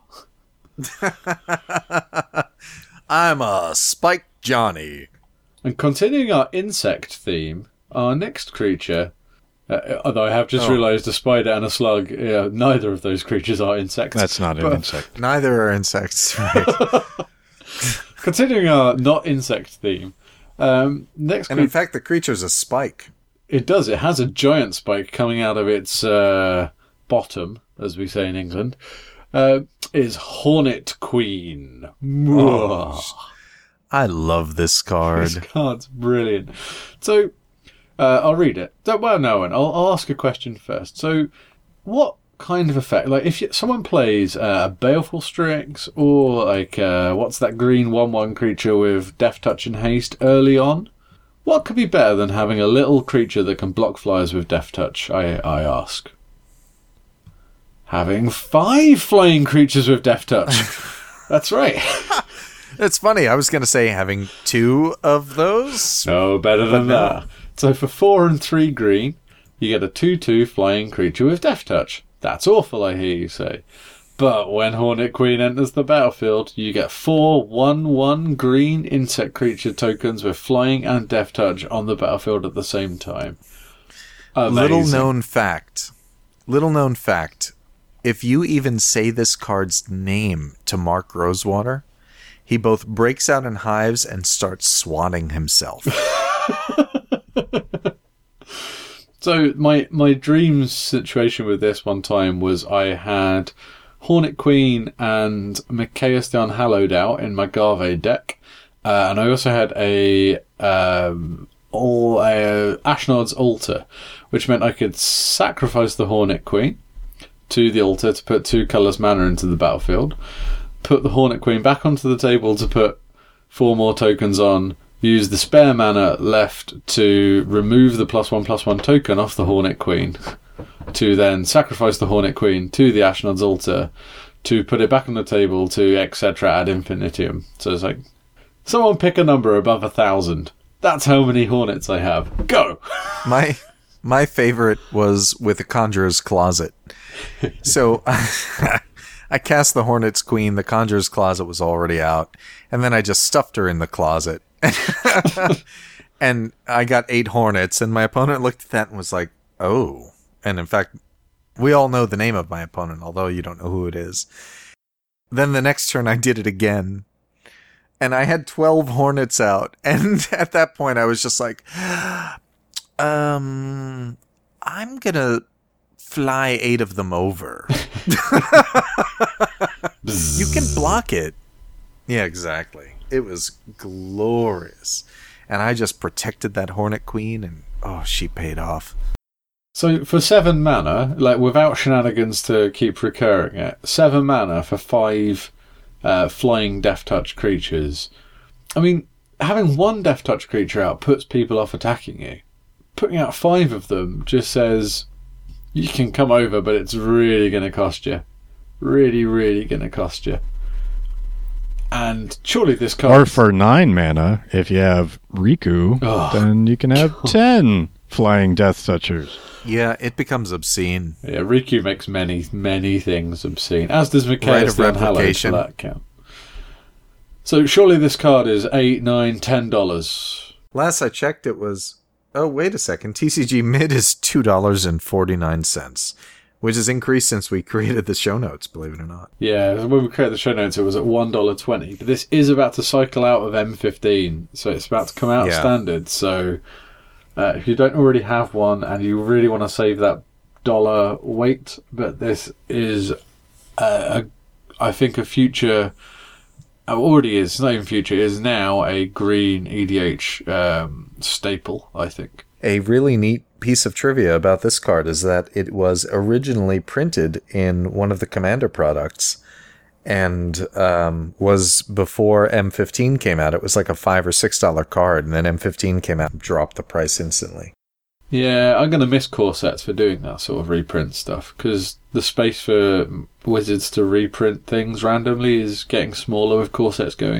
S1: I'm a Spike Johnny.
S3: And continuing our insect theme, our next creature, although I have just realised a spider and a slug, neither of those creatures are insects.
S2: That's not an insect.
S1: Neither are insects, right?
S3: Continuing our not insect theme, next
S1: and in fact, the creature's a spike.
S3: It does. It has a giant spike coming out of its bottom, as we say in England. Is Hornet Queen.
S1: I love this card.
S3: This card's brilliant. So, I'll read it. Well, no, I'll ask a question first. So, what kind of effect? Like, if someone plays a Baleful Strix or like what's that green 1/1 creature with Death Touch and Haste early on? What could be better than having a little creature that can block flyers with Death Touch? I ask. Having 5 flying creatures with Death Touch. That's right.
S1: It's funny. I was going to say having 2 of those.
S3: No, better than that. So for 4 and 3 green, you get a 2/2 flying creature with Death Touch. That's awful, I hear you say. But when Hornet Queen enters the battlefield, you get 4 1/1 green insect creature tokens with flying and Death Touch on the battlefield at the same time. Amazing.
S1: Little known fact. If you even say this card's name to Mark Rosewater, he both breaks out in hives and starts swatting himself.
S3: So my dream situation with this one time was I had Hornet Queen and Mikaeus the Unhallowed out in my Garve deck, and I also had a Ashnod's Altar, which meant I could sacrifice the Hornet Queen to the altar to put 2 colourless mana into the battlefield, put the Hornet Queen back onto the table to put 4 more tokens on, use the spare mana left to remove the +1/+1 token off the Hornet Queen, to then sacrifice the Hornet Queen to the Ashnod's Altar, to put it back on the table to etc. ad infinitum. So it's like, someone pick a number above 1,000. That's how many Hornets I have. Go!
S1: My favorite was with the Conjurer's Closet. So I cast the Hornet's Queen, the Conjurer's Closet was already out, and then I just stuffed her in the closet. And I got 8 Hornets, and my opponent looked at that and was like, oh. And in fact, we all know the name of my opponent, although you don't know who it is. Then the next turn I did it again, and I had 12 Hornets out, and at that point I was just like, I'm gonna fly 8 of them over. You can block it. Yeah, exactly. It was glorious. And I just protected that Hornet Queen, and she paid off.
S3: So for 7 mana, like without shenanigans to keep recurring it, 7 mana for 5 flying Death Touch creatures. I mean, having 1 Death Touch creature out puts people off attacking you. Putting out 5 of them just says, you can come over, but it's really going to cost you. Really, really going to cost you. And surely this card...
S2: Or for 9 mana, if you have Riku, then you can have 10 flying Death Touchers.
S1: Yeah, it becomes obscene.
S3: Yeah, Riku makes many, many things obscene. As does Mikaeus the Unhallowed, for that count. So surely this card is $8, $9, $10.
S1: Last I checked, it was... Oh, wait a second. TCG mid is $2.49, which has increased since we created the show notes, believe it or not.
S3: Yeah, when we created the show notes, it was at $1.20. But this is about to cycle out of M15, so it's about to come out of standard. So if you don't already have one and you really want to save that dollar, wait. But this is, I think, a future... already is, not even future, is now a green EDH staple, I think.
S1: A really neat piece of trivia about this card is that it was originally printed in one of the Commander products and was before M15 came out. It was like a $5 or $6 card, and then M15 came out and dropped the price instantly.
S3: Yeah, I'm going to miss core sets for doing that sort of reprint stuff, because the space for Wizards to reprint things randomly is getting smaller with core sets going.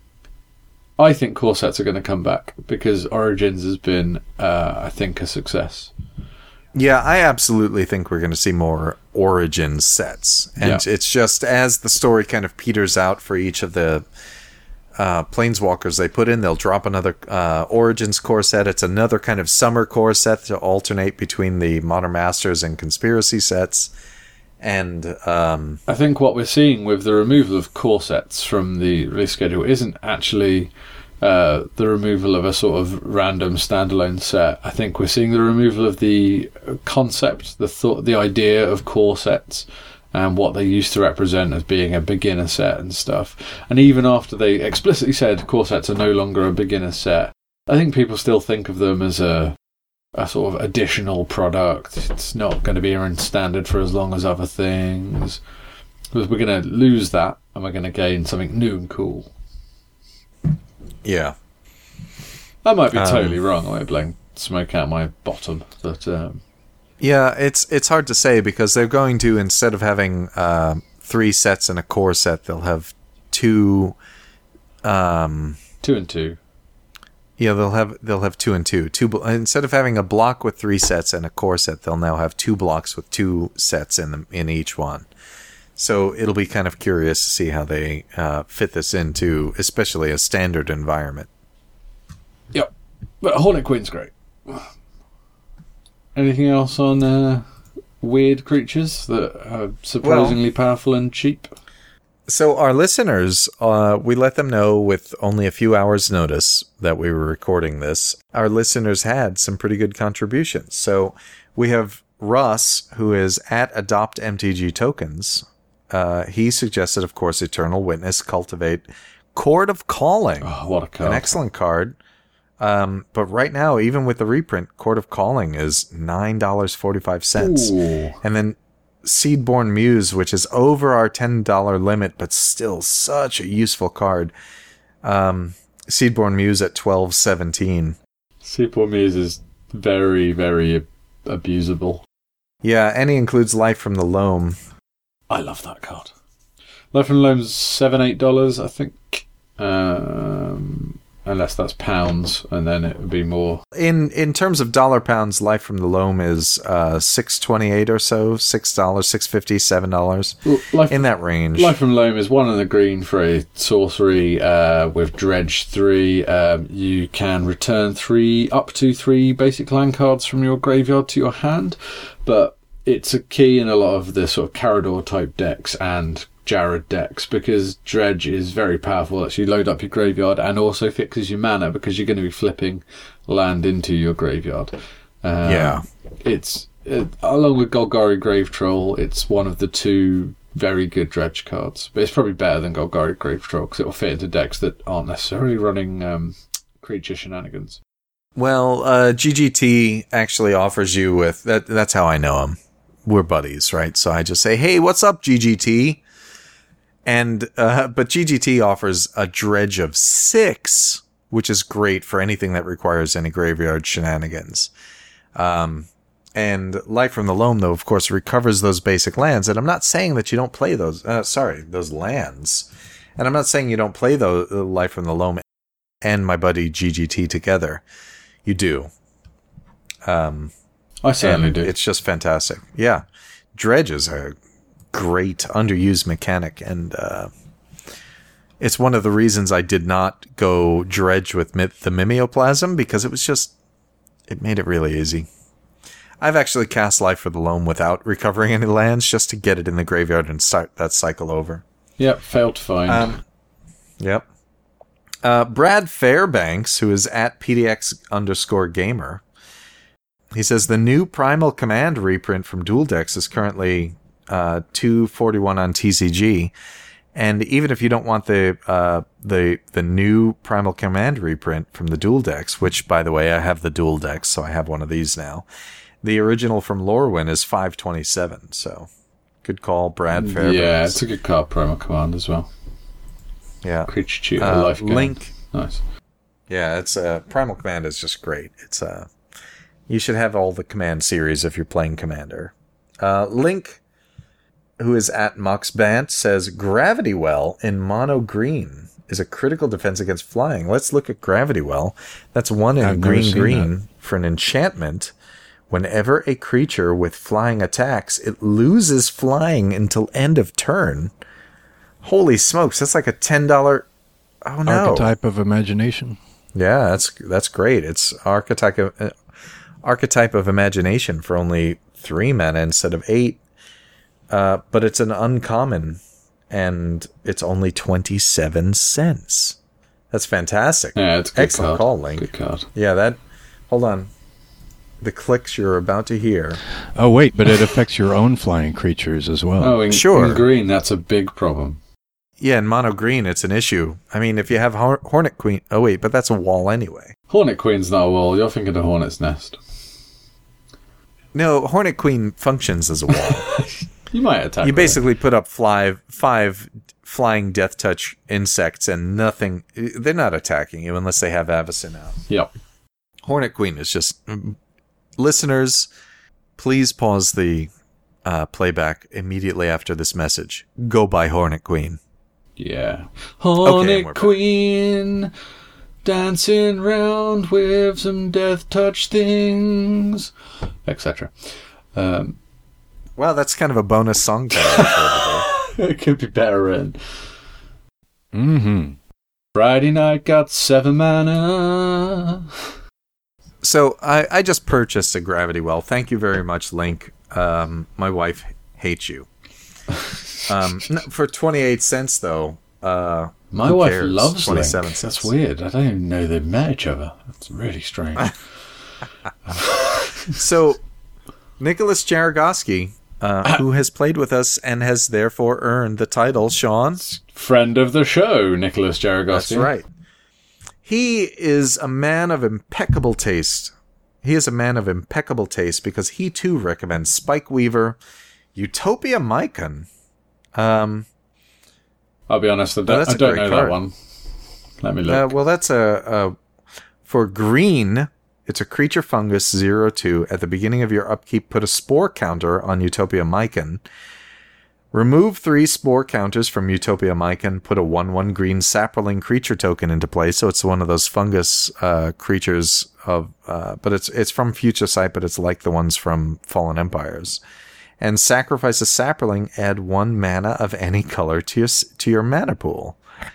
S3: I think core sets are going to come back, because Origins has been, I think, a success.
S1: Yeah, I absolutely think we're going to see more Origins sets. And it's just as the story kind of peters out for each of the Planeswalkers they put in, they'll drop another Origins core set. It's another kind of summer core set to alternate between the Modern Masters and Conspiracy sets. And
S3: I think what we're seeing with the removal of core sets from the release schedule isn't actually the removal of a sort of random standalone set. I think we're seeing the removal of the concept, the thought, the idea of core sets, and what they used to represent as being a beginner set and stuff. And even after they explicitly said core sets are no longer a beginner set, I think people still think of them as a sort of additional product. It's not going to be in standard for as long as other things. Because we're going to lose that, and we're going to gain something new and cool.
S1: Yeah.
S3: I might be totally wrong. I might be blowing smoke out my bottom, but...
S1: Yeah, it's hard to say, because they're going to, instead of having 3 sets in a core set, they'll have 2...
S3: 2 and 2.
S1: Yeah, they'll have 2 and 2. Instead of having a block with 3 sets and a core set, they'll now have 2 blocks with 2 sets in each one. So it'll be kind of curious to see how they fit this into, especially a standard environment.
S3: Yep, but Hornet Queen's great. Anything else on weird creatures that are surprisingly powerful and cheap?
S1: So our listeners, we let them know with only a few hours' notice that we were recording this. Our listeners had some pretty good contributions. So we have Russ, who is at Adopt MTG Tokens. He suggested, of course, Eternal Witness, Cultivate, Chord of Calling.
S3: Oh, what a card.
S1: An excellent card. But right now, even with the reprint, Chord of Calling is $9.45.
S3: Ooh.
S1: And then Seedborn Muse, which is over our $10 limit, but still such a useful card. Seedborn Muse at $12.17.
S3: Seedborn Muse is very, very abusable.
S1: Yeah, and he includes Life from the Loam.
S3: I love that card. Life from the Loam's $7-8, I think. Unless that's pounds, and then it would be more.
S1: In terms of dollar pounds, Life from the Loam is $6.28 or so, $6, $6.50, $7 in that range.
S3: Life from the Loam is 1 and a green for a sorcery with Dredge 3. You can return up to 3 basic land cards from your graveyard to your hand, but it's a key in a lot of the sort of Carador type decks and Jared decks, because Dredge is very powerful. Actually, load up your graveyard and also fixes your mana, because you're going to be flipping land into your graveyard. It's along with Golgari Grave Troll, it's one of the 2 very good Dredge cards, but it's probably better than Golgari Grave Troll because it will fit into decks that aren't necessarily running creature shenanigans.
S1: Well, GGT actually offers you with that. That's how I know him. We're buddies, right? So I just say, "Hey, what's up, GGT?" And but GGT offers a Dredge of 6, which is great for anything that requires any graveyard shenanigans. And Life from the Loam, though, of course, recovers those basic lands. And I'm not saying that you don't play those. Those lands. And I'm not saying you don't play those Life from the Loam and my buddy GGT together. You do.
S3: I certainly do.
S1: It's just fantastic. Yeah, Dredge is a great underused mechanic, and it's one of the reasons I did not go Dredge with the Mimeoplasm, because it made it really easy. I've actually cast Life for the Loam without recovering any lands, just to get it in the graveyard and start that cycle over.
S3: Yep, failed to find.
S1: Yep. Brad Fairbanks, who is at PDX_gamer, he says the new Primal Command reprint from Dual Decks is currently $241 on TCG, and even if you don't want the new Primal Command reprint from the Dual Decks, which, by the way, I have the Dual Decks, so I have one of these now, the original from Lorwyn is $527. So good call, Brad Fairbanks.
S3: Yeah, it's a good card, Primal Command as well.
S1: Yeah,
S3: creature tutor, life game.
S1: Link,
S3: nice.
S1: Yeah, it's Primal Command is just great. It's you should have all the Command series if you're playing Commander. Link, who is at Moxbant, says Gravity Well in mono green is a critical defense against flying. Let's look at Gravity Well. That's 1 in green for an enchantment. Whenever a creature with flying attacks, it loses flying until end of turn. Holy smokes, that's like a $10. Oh no!
S2: Archetype of Imagination.
S1: Yeah, that's great. It's archetype of Imagination for only 3 mana instead of 8. But it's an uncommon, and it's only 27 cents. That's fantastic.
S3: Yeah, it's a good
S1: excellent
S3: card.
S1: Call, Link.
S3: Good card.
S1: Yeah, hold on. The clicks you're about to hear.
S2: Oh wait, but it affects your own flying creatures as well.
S3: Oh,
S1: sure.
S3: In green, that's a big problem.
S1: Yeah, in mono green, it's an issue. I mean, if you have Hornet Queen... Oh, wait, but that's a wall anyway.
S3: Hornet Queen's not a wall. You're thinking of Hornet's Nest.
S1: No, Hornet Queen functions as a wall.
S3: You might attack.
S1: You basically put up 5 flying Death Touch insects and nothing... They're not attacking you unless they have Avacyn out.
S3: Yep.
S1: Hornet Queen is just... Listeners, please pause the playback immediately after this message. Go buy Hornet Queen.
S3: Yeah. Hornet Queen, dancing round with some Death Touch things, etc.
S1: Well, that's kind of a bonus song title.
S3: It could be better written.
S2: Mm-hmm.
S3: Friday night got 7 mana.
S1: So I just purchased a Gravity Well. Thank you very much, Link. My wife hates you. For 28 cents, though.
S3: My
S1: who
S3: wife
S1: cares?
S3: loves
S1: 27
S3: Link.
S1: cents.
S3: That's weird. I don't even know they've met each other. That's really strange.
S1: So, Nicholas Jaragoski, who has played with us and has therefore earned the title, Sean.
S3: Friend of the show, Nicholas Jaragoski.
S1: That's right. He is a man of impeccable taste. He is a man of impeccable taste because he too recommends Spike Weaver, Utopia Mycon.
S3: I'll be honest, I
S1: that's a
S3: don't
S1: great
S3: know
S1: card.
S3: that one. Let me look.
S1: Well, that's for green. It's a creature fungus 0/2. At the beginning of your upkeep, put a spore counter on Utopia Mycon. Remove 3 spore counters from Utopia Mycon. Put a 1/1 green sapperling creature token into play. So it's one of those fungus creatures of, but it's from Future Sight, but it's like the ones from Fallen Empires. And sacrifice a sapperling. Add 1 mana of any color to your mana pool.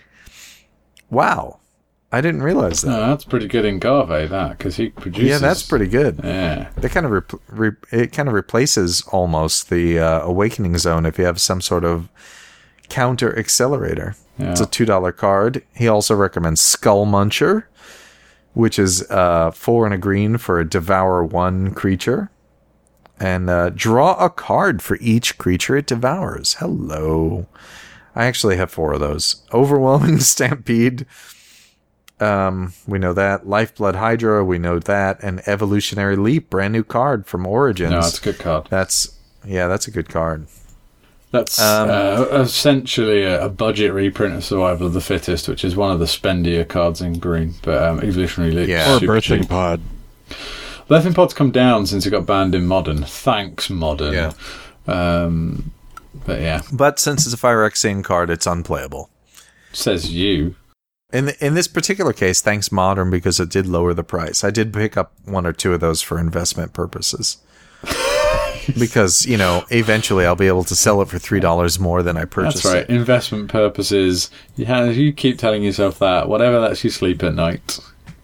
S1: Wow. I didn't realize that.
S3: No, that's pretty good in Garve, that, because he produces...
S1: Yeah, that's pretty good.
S3: Yeah.
S1: That kind of it kind of replaces almost the Awakening Zone if you have some sort of counter accelerator.
S3: Yeah.
S1: It's a $2 card. He also recommends Skull Muncher, which is 4 and a green for a Devour 1 creature. And draw a card for each creature it devours. Hello. I actually have 4 of those. Overwhelming Stampede. We know that. Lifeblood Hydra, we know that. And Evolutionary Leap, brand new card from Origins.
S3: No, it's a good card.
S1: That's a good card.
S3: That's essentially a budget reprint of Survival of the Fittest, which is one of the spendier cards in green. But Evolutionary Leap,
S1: Yeah.
S2: Or
S3: super
S2: Birthing
S3: cheap.
S2: Pod.
S3: Birthing Pod's come down since it got banned in Modern. Thanks, Modern.
S1: Yeah.
S3: But yeah,
S1: But since it's a Phyrexian card, it's unplayable.
S3: says you.
S1: In this particular case, thanks Modern, because it did lower the price. I did pick up 1 or 2 of those for investment purposes. Because, eventually I'll be able to sell it for $3 more than I purchased
S3: That's right.
S1: it.
S3: Investment purposes. You keep telling yourself that. Whatever lets you sleep at night.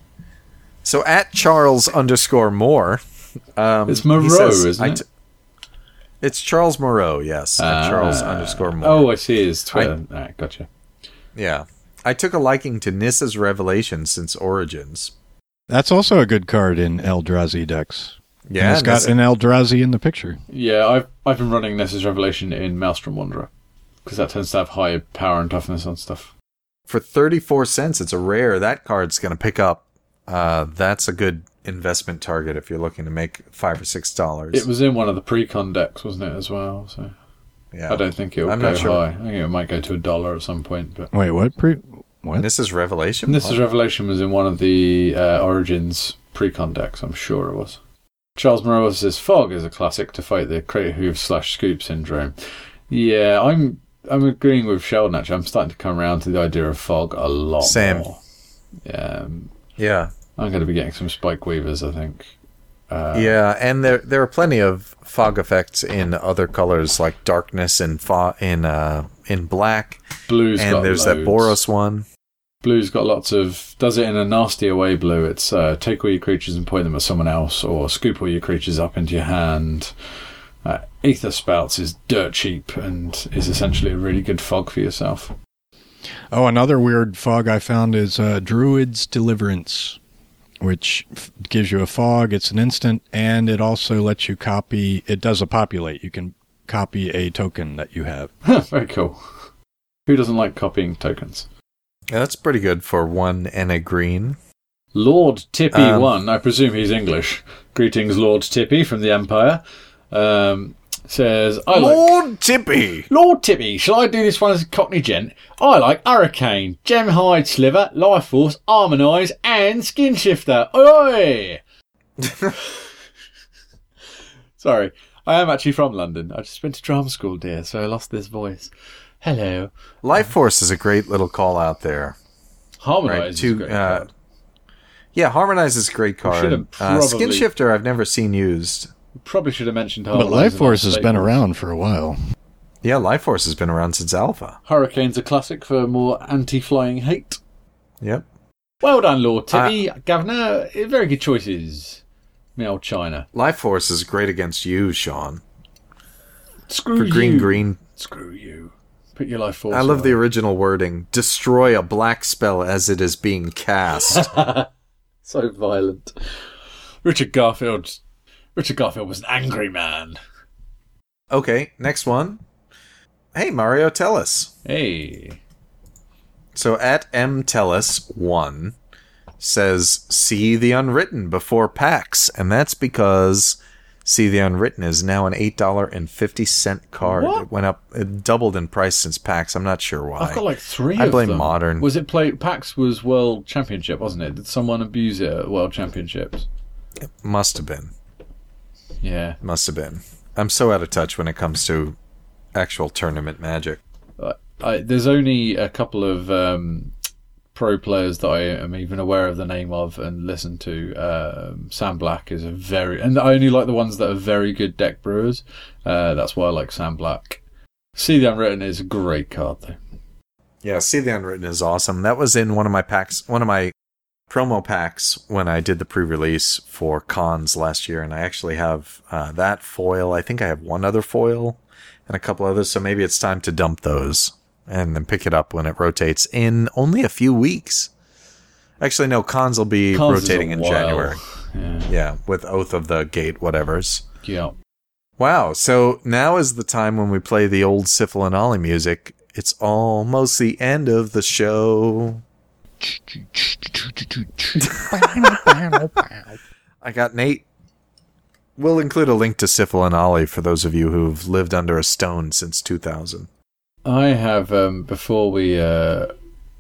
S1: So at Charles_Moore.
S3: It's Moreau,
S1: he says,
S3: isn't it?
S1: It's Charles Moreau, yes. At Charles_Moore.
S3: Oh, I see his Twitter. Alright, gotcha.
S1: Yeah. I took a liking to Nissa's Revelation since Origins.
S2: That's also a good card in Eldrazi decks.
S1: Yeah,
S2: And it's got an Eldrazi in the picture.
S3: Yeah, I've been running Ness's Revelation in Maelstrom Wanderer because that tends to have higher power and toughness on stuff.
S1: For 34 cents, it's a rare. That card's going to pick up. That's a good investment target if you're looking to make $5 or $6.
S3: It was in one of the pre-con decks, wasn't it, as well? So
S1: Yeah.
S3: I don't think it will
S1: I'm
S3: go
S1: not sure.
S3: high. I think it might go to $1 at some point. But
S2: Wait, what? What?
S1: Nissa's Revelation?
S3: Ness's Revelation was in one of the Origins pre-con decks. I'm sure it was. Charles Moreau says Fog is a classic to fight the Crater Hoof /Scoop syndrome. Yeah, I'm agreeing with Sheldon. Actually, I'm starting to come around to the idea of Fog a lot
S1: Same.
S3: more. Yeah,
S1: Yeah.
S3: I'm going to be getting some Spike Weavers, I think.
S1: Yeah, and there are plenty of fog effects in other colors like darkness and in black.
S3: Blue's
S1: And
S3: got
S1: there's
S3: loads.
S1: that Boros one.
S3: Blue's got lots of... Does it in a nastier way, Blue. It's take all your creatures and point them at someone else, or scoop all your creatures up into your hand. Aether Spouts is dirt cheap and is essentially a really good fog for yourself.
S2: Oh, another weird fog I found is Druid's Deliverance, which gives you a fog. It's an instant, and it also lets you copy... It does a populate. You can copy a token that you have.
S3: Very cool. Who doesn't like copying tokens?
S1: Yeah, that's pretty good for 1 and a green.
S3: Lord Tippy 1, I presume he's English. Greetings, Lord Tippy from the Empire. Says,
S1: Lord Tippy!
S3: Lord Tippy, shall I do this one as a Cockney gent? I like Hurricane, Gem Hide Sliver, Life Force, Harmonise, and Skin Shifter. Oi! Sorry, I am actually from London. I just went to drama school, dear, so I lost this voice. Hello.
S1: Life Force is a great little call out there.
S3: Harmonise
S1: Right,
S3: is a great card.
S1: Yeah, Harmonize is a great
S3: should
S1: card.
S3: have probably-
S1: Skin Shifter I've never seen used.
S3: Probably should have mentioned
S2: But
S3: Harmonise.
S2: Life
S3: in
S2: Force
S3: our
S2: has been
S3: staples.
S2: around for a while.
S1: Yeah, Life Force has been around since Alpha.
S3: Hurricane's a classic for more anti-flying hate.
S1: Yep.
S3: Well done, Lord Tippy. Governor, very good choices. Me old China.
S1: Life Force is great against you, Sean.
S3: Screw
S1: For
S3: you.
S1: green.
S3: Screw you. Put your life force.
S1: I love the
S3: away.
S1: original wording. Destroy a black spell as it is being cast.
S3: So violent. Richard Garfield was an angry man.
S1: Okay, next one. Hey, Mario, tell us.
S3: Hey.
S1: So at mtellus1 says, see the Unwritten before PAX. And that's because See the Unwritten is now an $8.50 card.
S3: What?
S1: It went up, it doubled in price since PAX. I'm not sure why.
S3: I've got like 3
S1: I
S3: of
S1: blame
S3: them.
S1: Modern.
S3: Was it PAX was World Championship, wasn't it? Did someone abuse it at World Championships?
S1: It must have been.
S3: Yeah.
S1: Must have been. I'm so out of touch when it comes to actual tournament Magic.
S3: There's only a couple of pro players that I am even aware of the name of and listen to. Sam Black is and I only like the ones that are very good deck brewers. That's why I like Sam Black. See the Unwritten is a great card though.
S1: Yeah, See the Unwritten is awesome. That was in one of my promo packs when I did the pre-release for cons last year, and I actually have that foil. I think I have one other foil and a couple others, so maybe it's time to dump those and then pick it up when it rotates in only a few weeks. Actually, no, cons will be rotating in January. Yeah, with Oath of the Gate, whatevers.
S3: Yeah.
S1: Wow, so now is the time when we play the old Sifil and Ollie music. It's almost the end of the show. I got Nate. We'll include a link to Sifil and Ollie for those of you who've lived under a stone since 2000.
S3: I have, before we, no,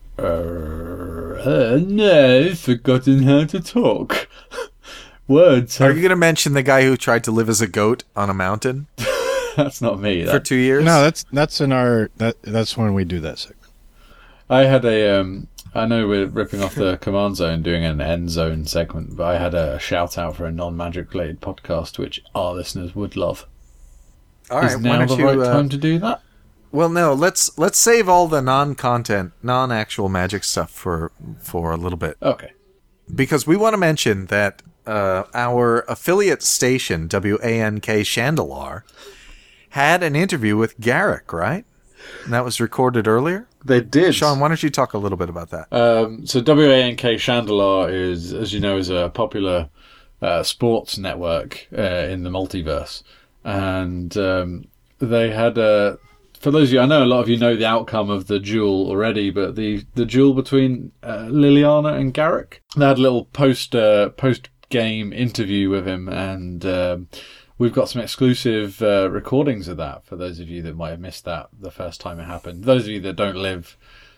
S3: forgotten how to talk. Words.
S1: Are you going to mention the guy who tried to live as a goat on a mountain
S3: That's not me.
S1: for 2 years?
S2: No, that's in our that's when we do that segment.
S3: I had I know we're ripping off the Command Zone doing an End Zone segment, but I had a shout out for a non-Magic related podcast, which our listeners would love.
S1: All right,
S3: Is
S1: why
S3: now
S1: don't
S3: the
S1: you,
S3: right time to do that?
S1: Well, no, let's save all the non-content, non-actual Magic stuff for a little bit.
S3: Okay.
S1: Because we want to mention that our affiliate station, WANK Chandelar, had an interview with Garrick, right? And that was recorded earlier?
S3: They did.
S1: Sean, why don't you talk a little bit about that?
S3: So WANK Chandelar is, as you know, is a popular sports network in the multiverse. And they had for those of you, I know a lot of you know the outcome of the duel already, but the duel between Liliana and Garrick, they had a little post game interview with him, and we've got some exclusive recordings of that for those of you that might have missed that the first time it happened. Those of you that don't live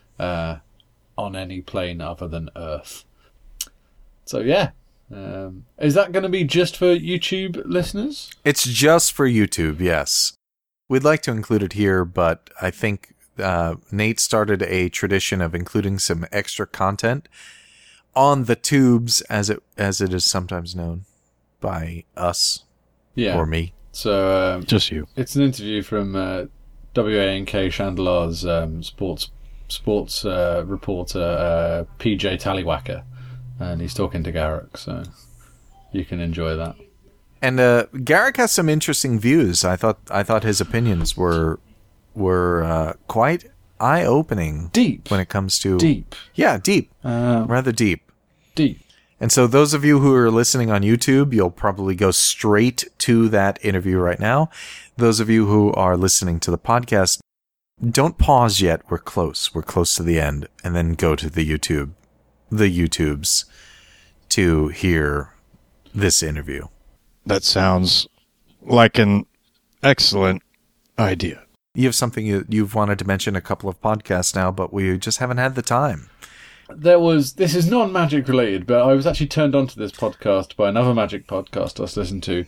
S3: on any plane other than Earth. So yeah. Is that going to be just for YouTube listeners?
S1: It's just for YouTube, yes. We'd like to include it here, but I think Nate started a tradition of including some extra content on the tubes, as it is sometimes known by us or me.
S3: So
S2: Just you.
S3: it's an interview from WANK Chandelar's sports reporter PJ Tallywhacker, and he's talking to Garrick, so you can enjoy that.
S1: And Garrick has some interesting views. I thought his opinions were quite eye-opening.
S3: Deep.
S1: When it comes to...
S3: Deep.
S1: Yeah, deep. Rather deep.
S3: Deep.
S1: And so those of you who are listening on YouTube, you'll probably go straight to that interview right now. Those of you who are listening to the podcast, don't pause yet. We're close. We're close to the end. And then go to the YouTubes to hear this interview.
S2: That sounds like an excellent idea.
S1: You have something you've wanted to mention a couple of podcasts now, but we just haven't had the time.
S3: This is non-Magic related, but I was actually turned on to this podcast by another Magic podcast I was listening to.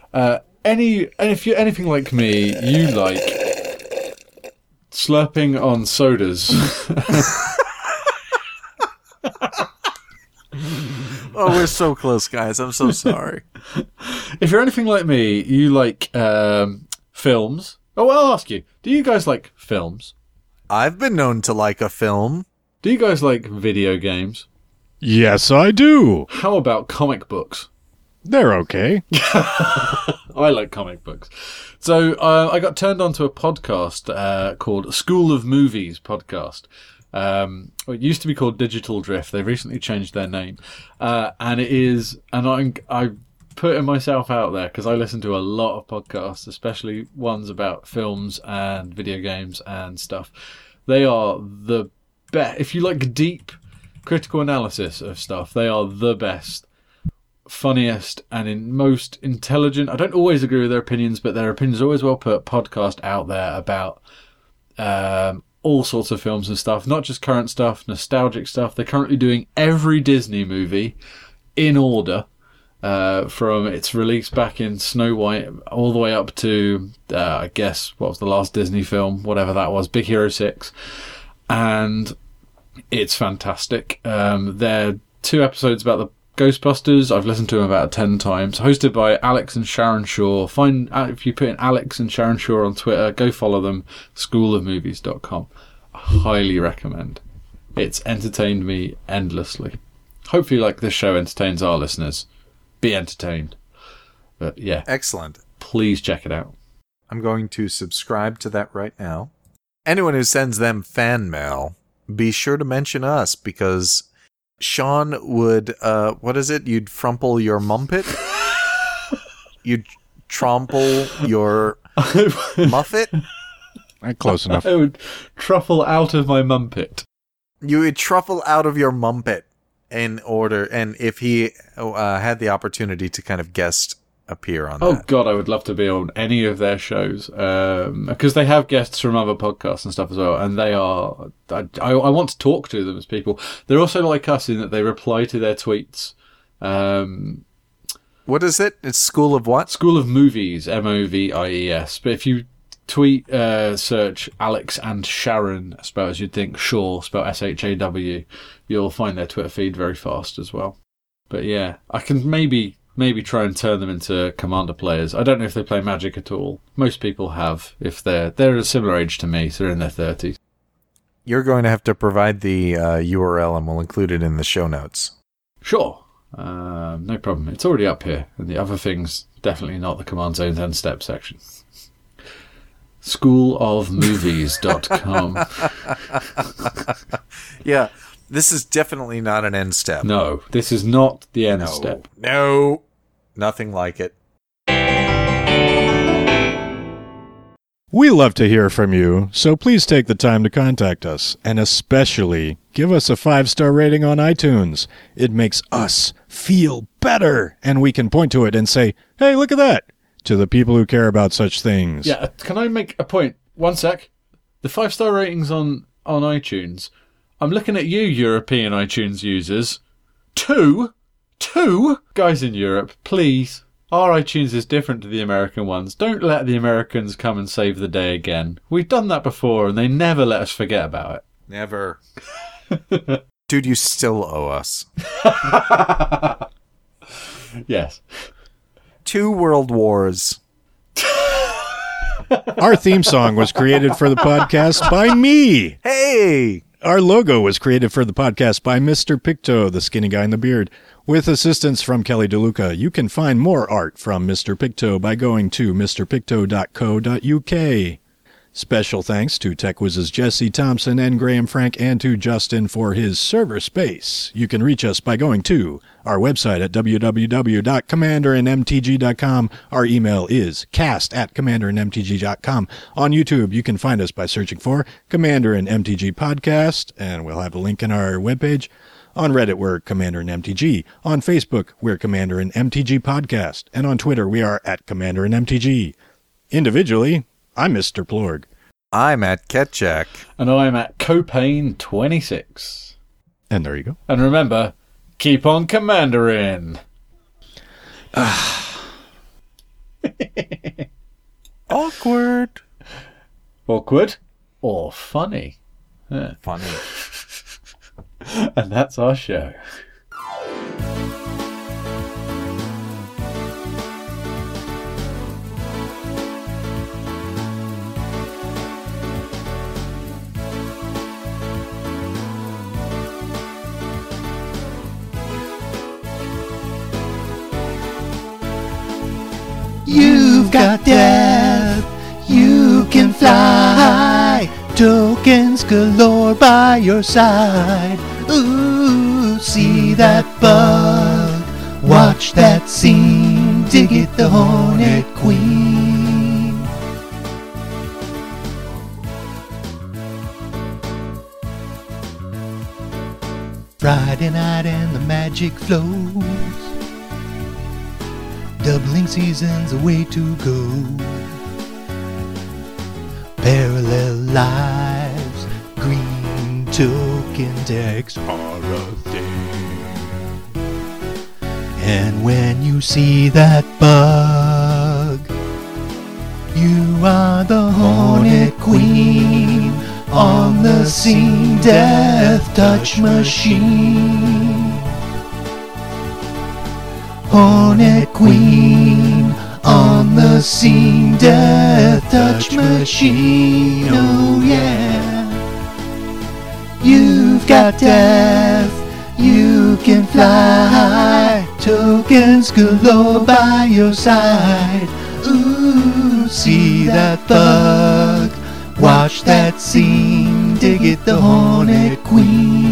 S3: If you're anything like me, you like slurping on sodas.
S1: Oh, we're so close, guys. I'm so sorry.
S3: If you're anything like me, you like films. Oh, well, I'll ask you, do you guys like films?
S1: I've been known to like a film.
S3: Do you guys like video games?
S2: Yes, I do.
S3: How about comic books?
S2: They're okay.
S3: I like comic books. So I got turned on to a podcast called School of Movies podcast. It used to be called Digital Drift. They've recently changed their name. And it is, and I'm putting myself out there because I listen to a lot of podcasts, especially ones about films and video games and stuff. They are the best. If you like deep critical analysis of stuff, they are the best, funniest, and most intelligent. I don't always agree with their opinions, but their opinions are always well put. Podcast out there about all sorts of films and stuff, not just current stuff, nostalgic stuff. They're currently doing every Disney movie in order. From its release back in Snow White all the way up to, I guess, what was the last Disney film, whatever that was, Big Hero 6. And it's fantastic. There are 2 episodes about the Ghostbusters. I've listened to them about 10 times. Hosted by Alex and Sharon Shaw. If you put in Alex and Sharon Shaw on Twitter, go follow them, schoolofmovies.com. I highly recommend. It's entertained me endlessly. Hopefully, like this show entertains our listeners. Be entertained. But yeah.
S1: Excellent.
S3: Please check it out.
S1: I'm going to subscribe to that right now. Anyone who sends them fan mail, be sure to mention us, because Sean would, what is it? You'd frumple your mumpet? You'd tromple your muffet?
S2: Close enough.
S3: I would truffle out of my mumpet.
S1: You would truffle out of your mumpet. In order, and if he had the opportunity to kind of guest appear on that.
S3: Oh God, I would love to be on any of their shows, because they have guests from other podcasts and stuff as well, and they are, I want to talk to them as people. They're also like us in that they reply to their tweets.
S1: What is it? It's School of what?
S3: School of Movies, Movies. But if you tweet, search Alex and Sharon, spelled as you'd think, Shaw, spelled SHAW, you'll find their Twitter feed very fast as well. But yeah, I can maybe try and turn them into Commander players. I don't know if they play Magic at all. Most people have, if they're a similar age to me, so they're in their 30s.
S1: You're going to have to provide the URL, and we'll include it in the show notes.
S3: Sure. No problem. It's already up here, and the other thing's definitely not the Command Zones End Step section. Schoolofmovies.com.
S1: Yeah, this is definitely not an end step.
S3: No, this is not the end step.
S1: No, nothing like it.
S2: We love to hear from you, so please take the time to contact us, and especially give us a 5-star rating on iTunes. It makes us feel better, and we can point to it and say, hey, look at that, to the people who care about such things.
S3: Yeah, can I make a point? 1 sec. The 5-star ratings on iTunes, I'm looking at you, European iTunes users. 2 guys in Europe, please. Our iTunes is different to the American ones. Don't let the Americans come and save the day again. We've done that before, and they never let us forget about it.
S1: Never. Dude, you still owe us.
S3: Yes.
S1: 2 world wars.
S2: Our theme song was created for the podcast by me.
S1: Hey!
S2: Our logo was created for the podcast by Mr. Picto, the skinny guy in the beard, with assistance from Kelly DeLuca. You can find more art from Mr. Picto by going to mrpicto.co.uk. Special thanks to TechWiz's Jesse Thompson and Graham Frank, and to Justin for his server space. You can reach us by going to our website at www.commandernmtg.com. Our email is cast@commandernmtg.com. On YouTube, you can find us by searching for Commander and MTG Podcast, and we'll have a link in our webpage. On Reddit, we're Commander and MTG. On Facebook, we're Commander and MTG Podcast. And on Twitter, we are at Commander and MTG. Individually, I'm Mr. Plorg.
S1: I'm at Ketchak.
S3: And I'm at Copain26.
S2: And there you go.
S3: And remember, keep on Commandering.
S1: Awkward.
S3: Awkward or funny.
S1: Funny.
S3: And that's our show.
S4: You've got death, you can fly, tokens galore by your side. Ooh, see that bug, watch that scene, dig it, the Hornet Queen. Friday night and the magic flows, doubling seasons, a way to go. Parallel lives, green token decks are a thing. And when you see that bug, you are the Hornet Queen on the scene, death touch machine. Hornet Queen on the scene, death touch machine. Oh yeah. You've got death, you can fly, tokens galore by your side. Ooh, see that bug, watch that scene, dig it, the Hornet Queen.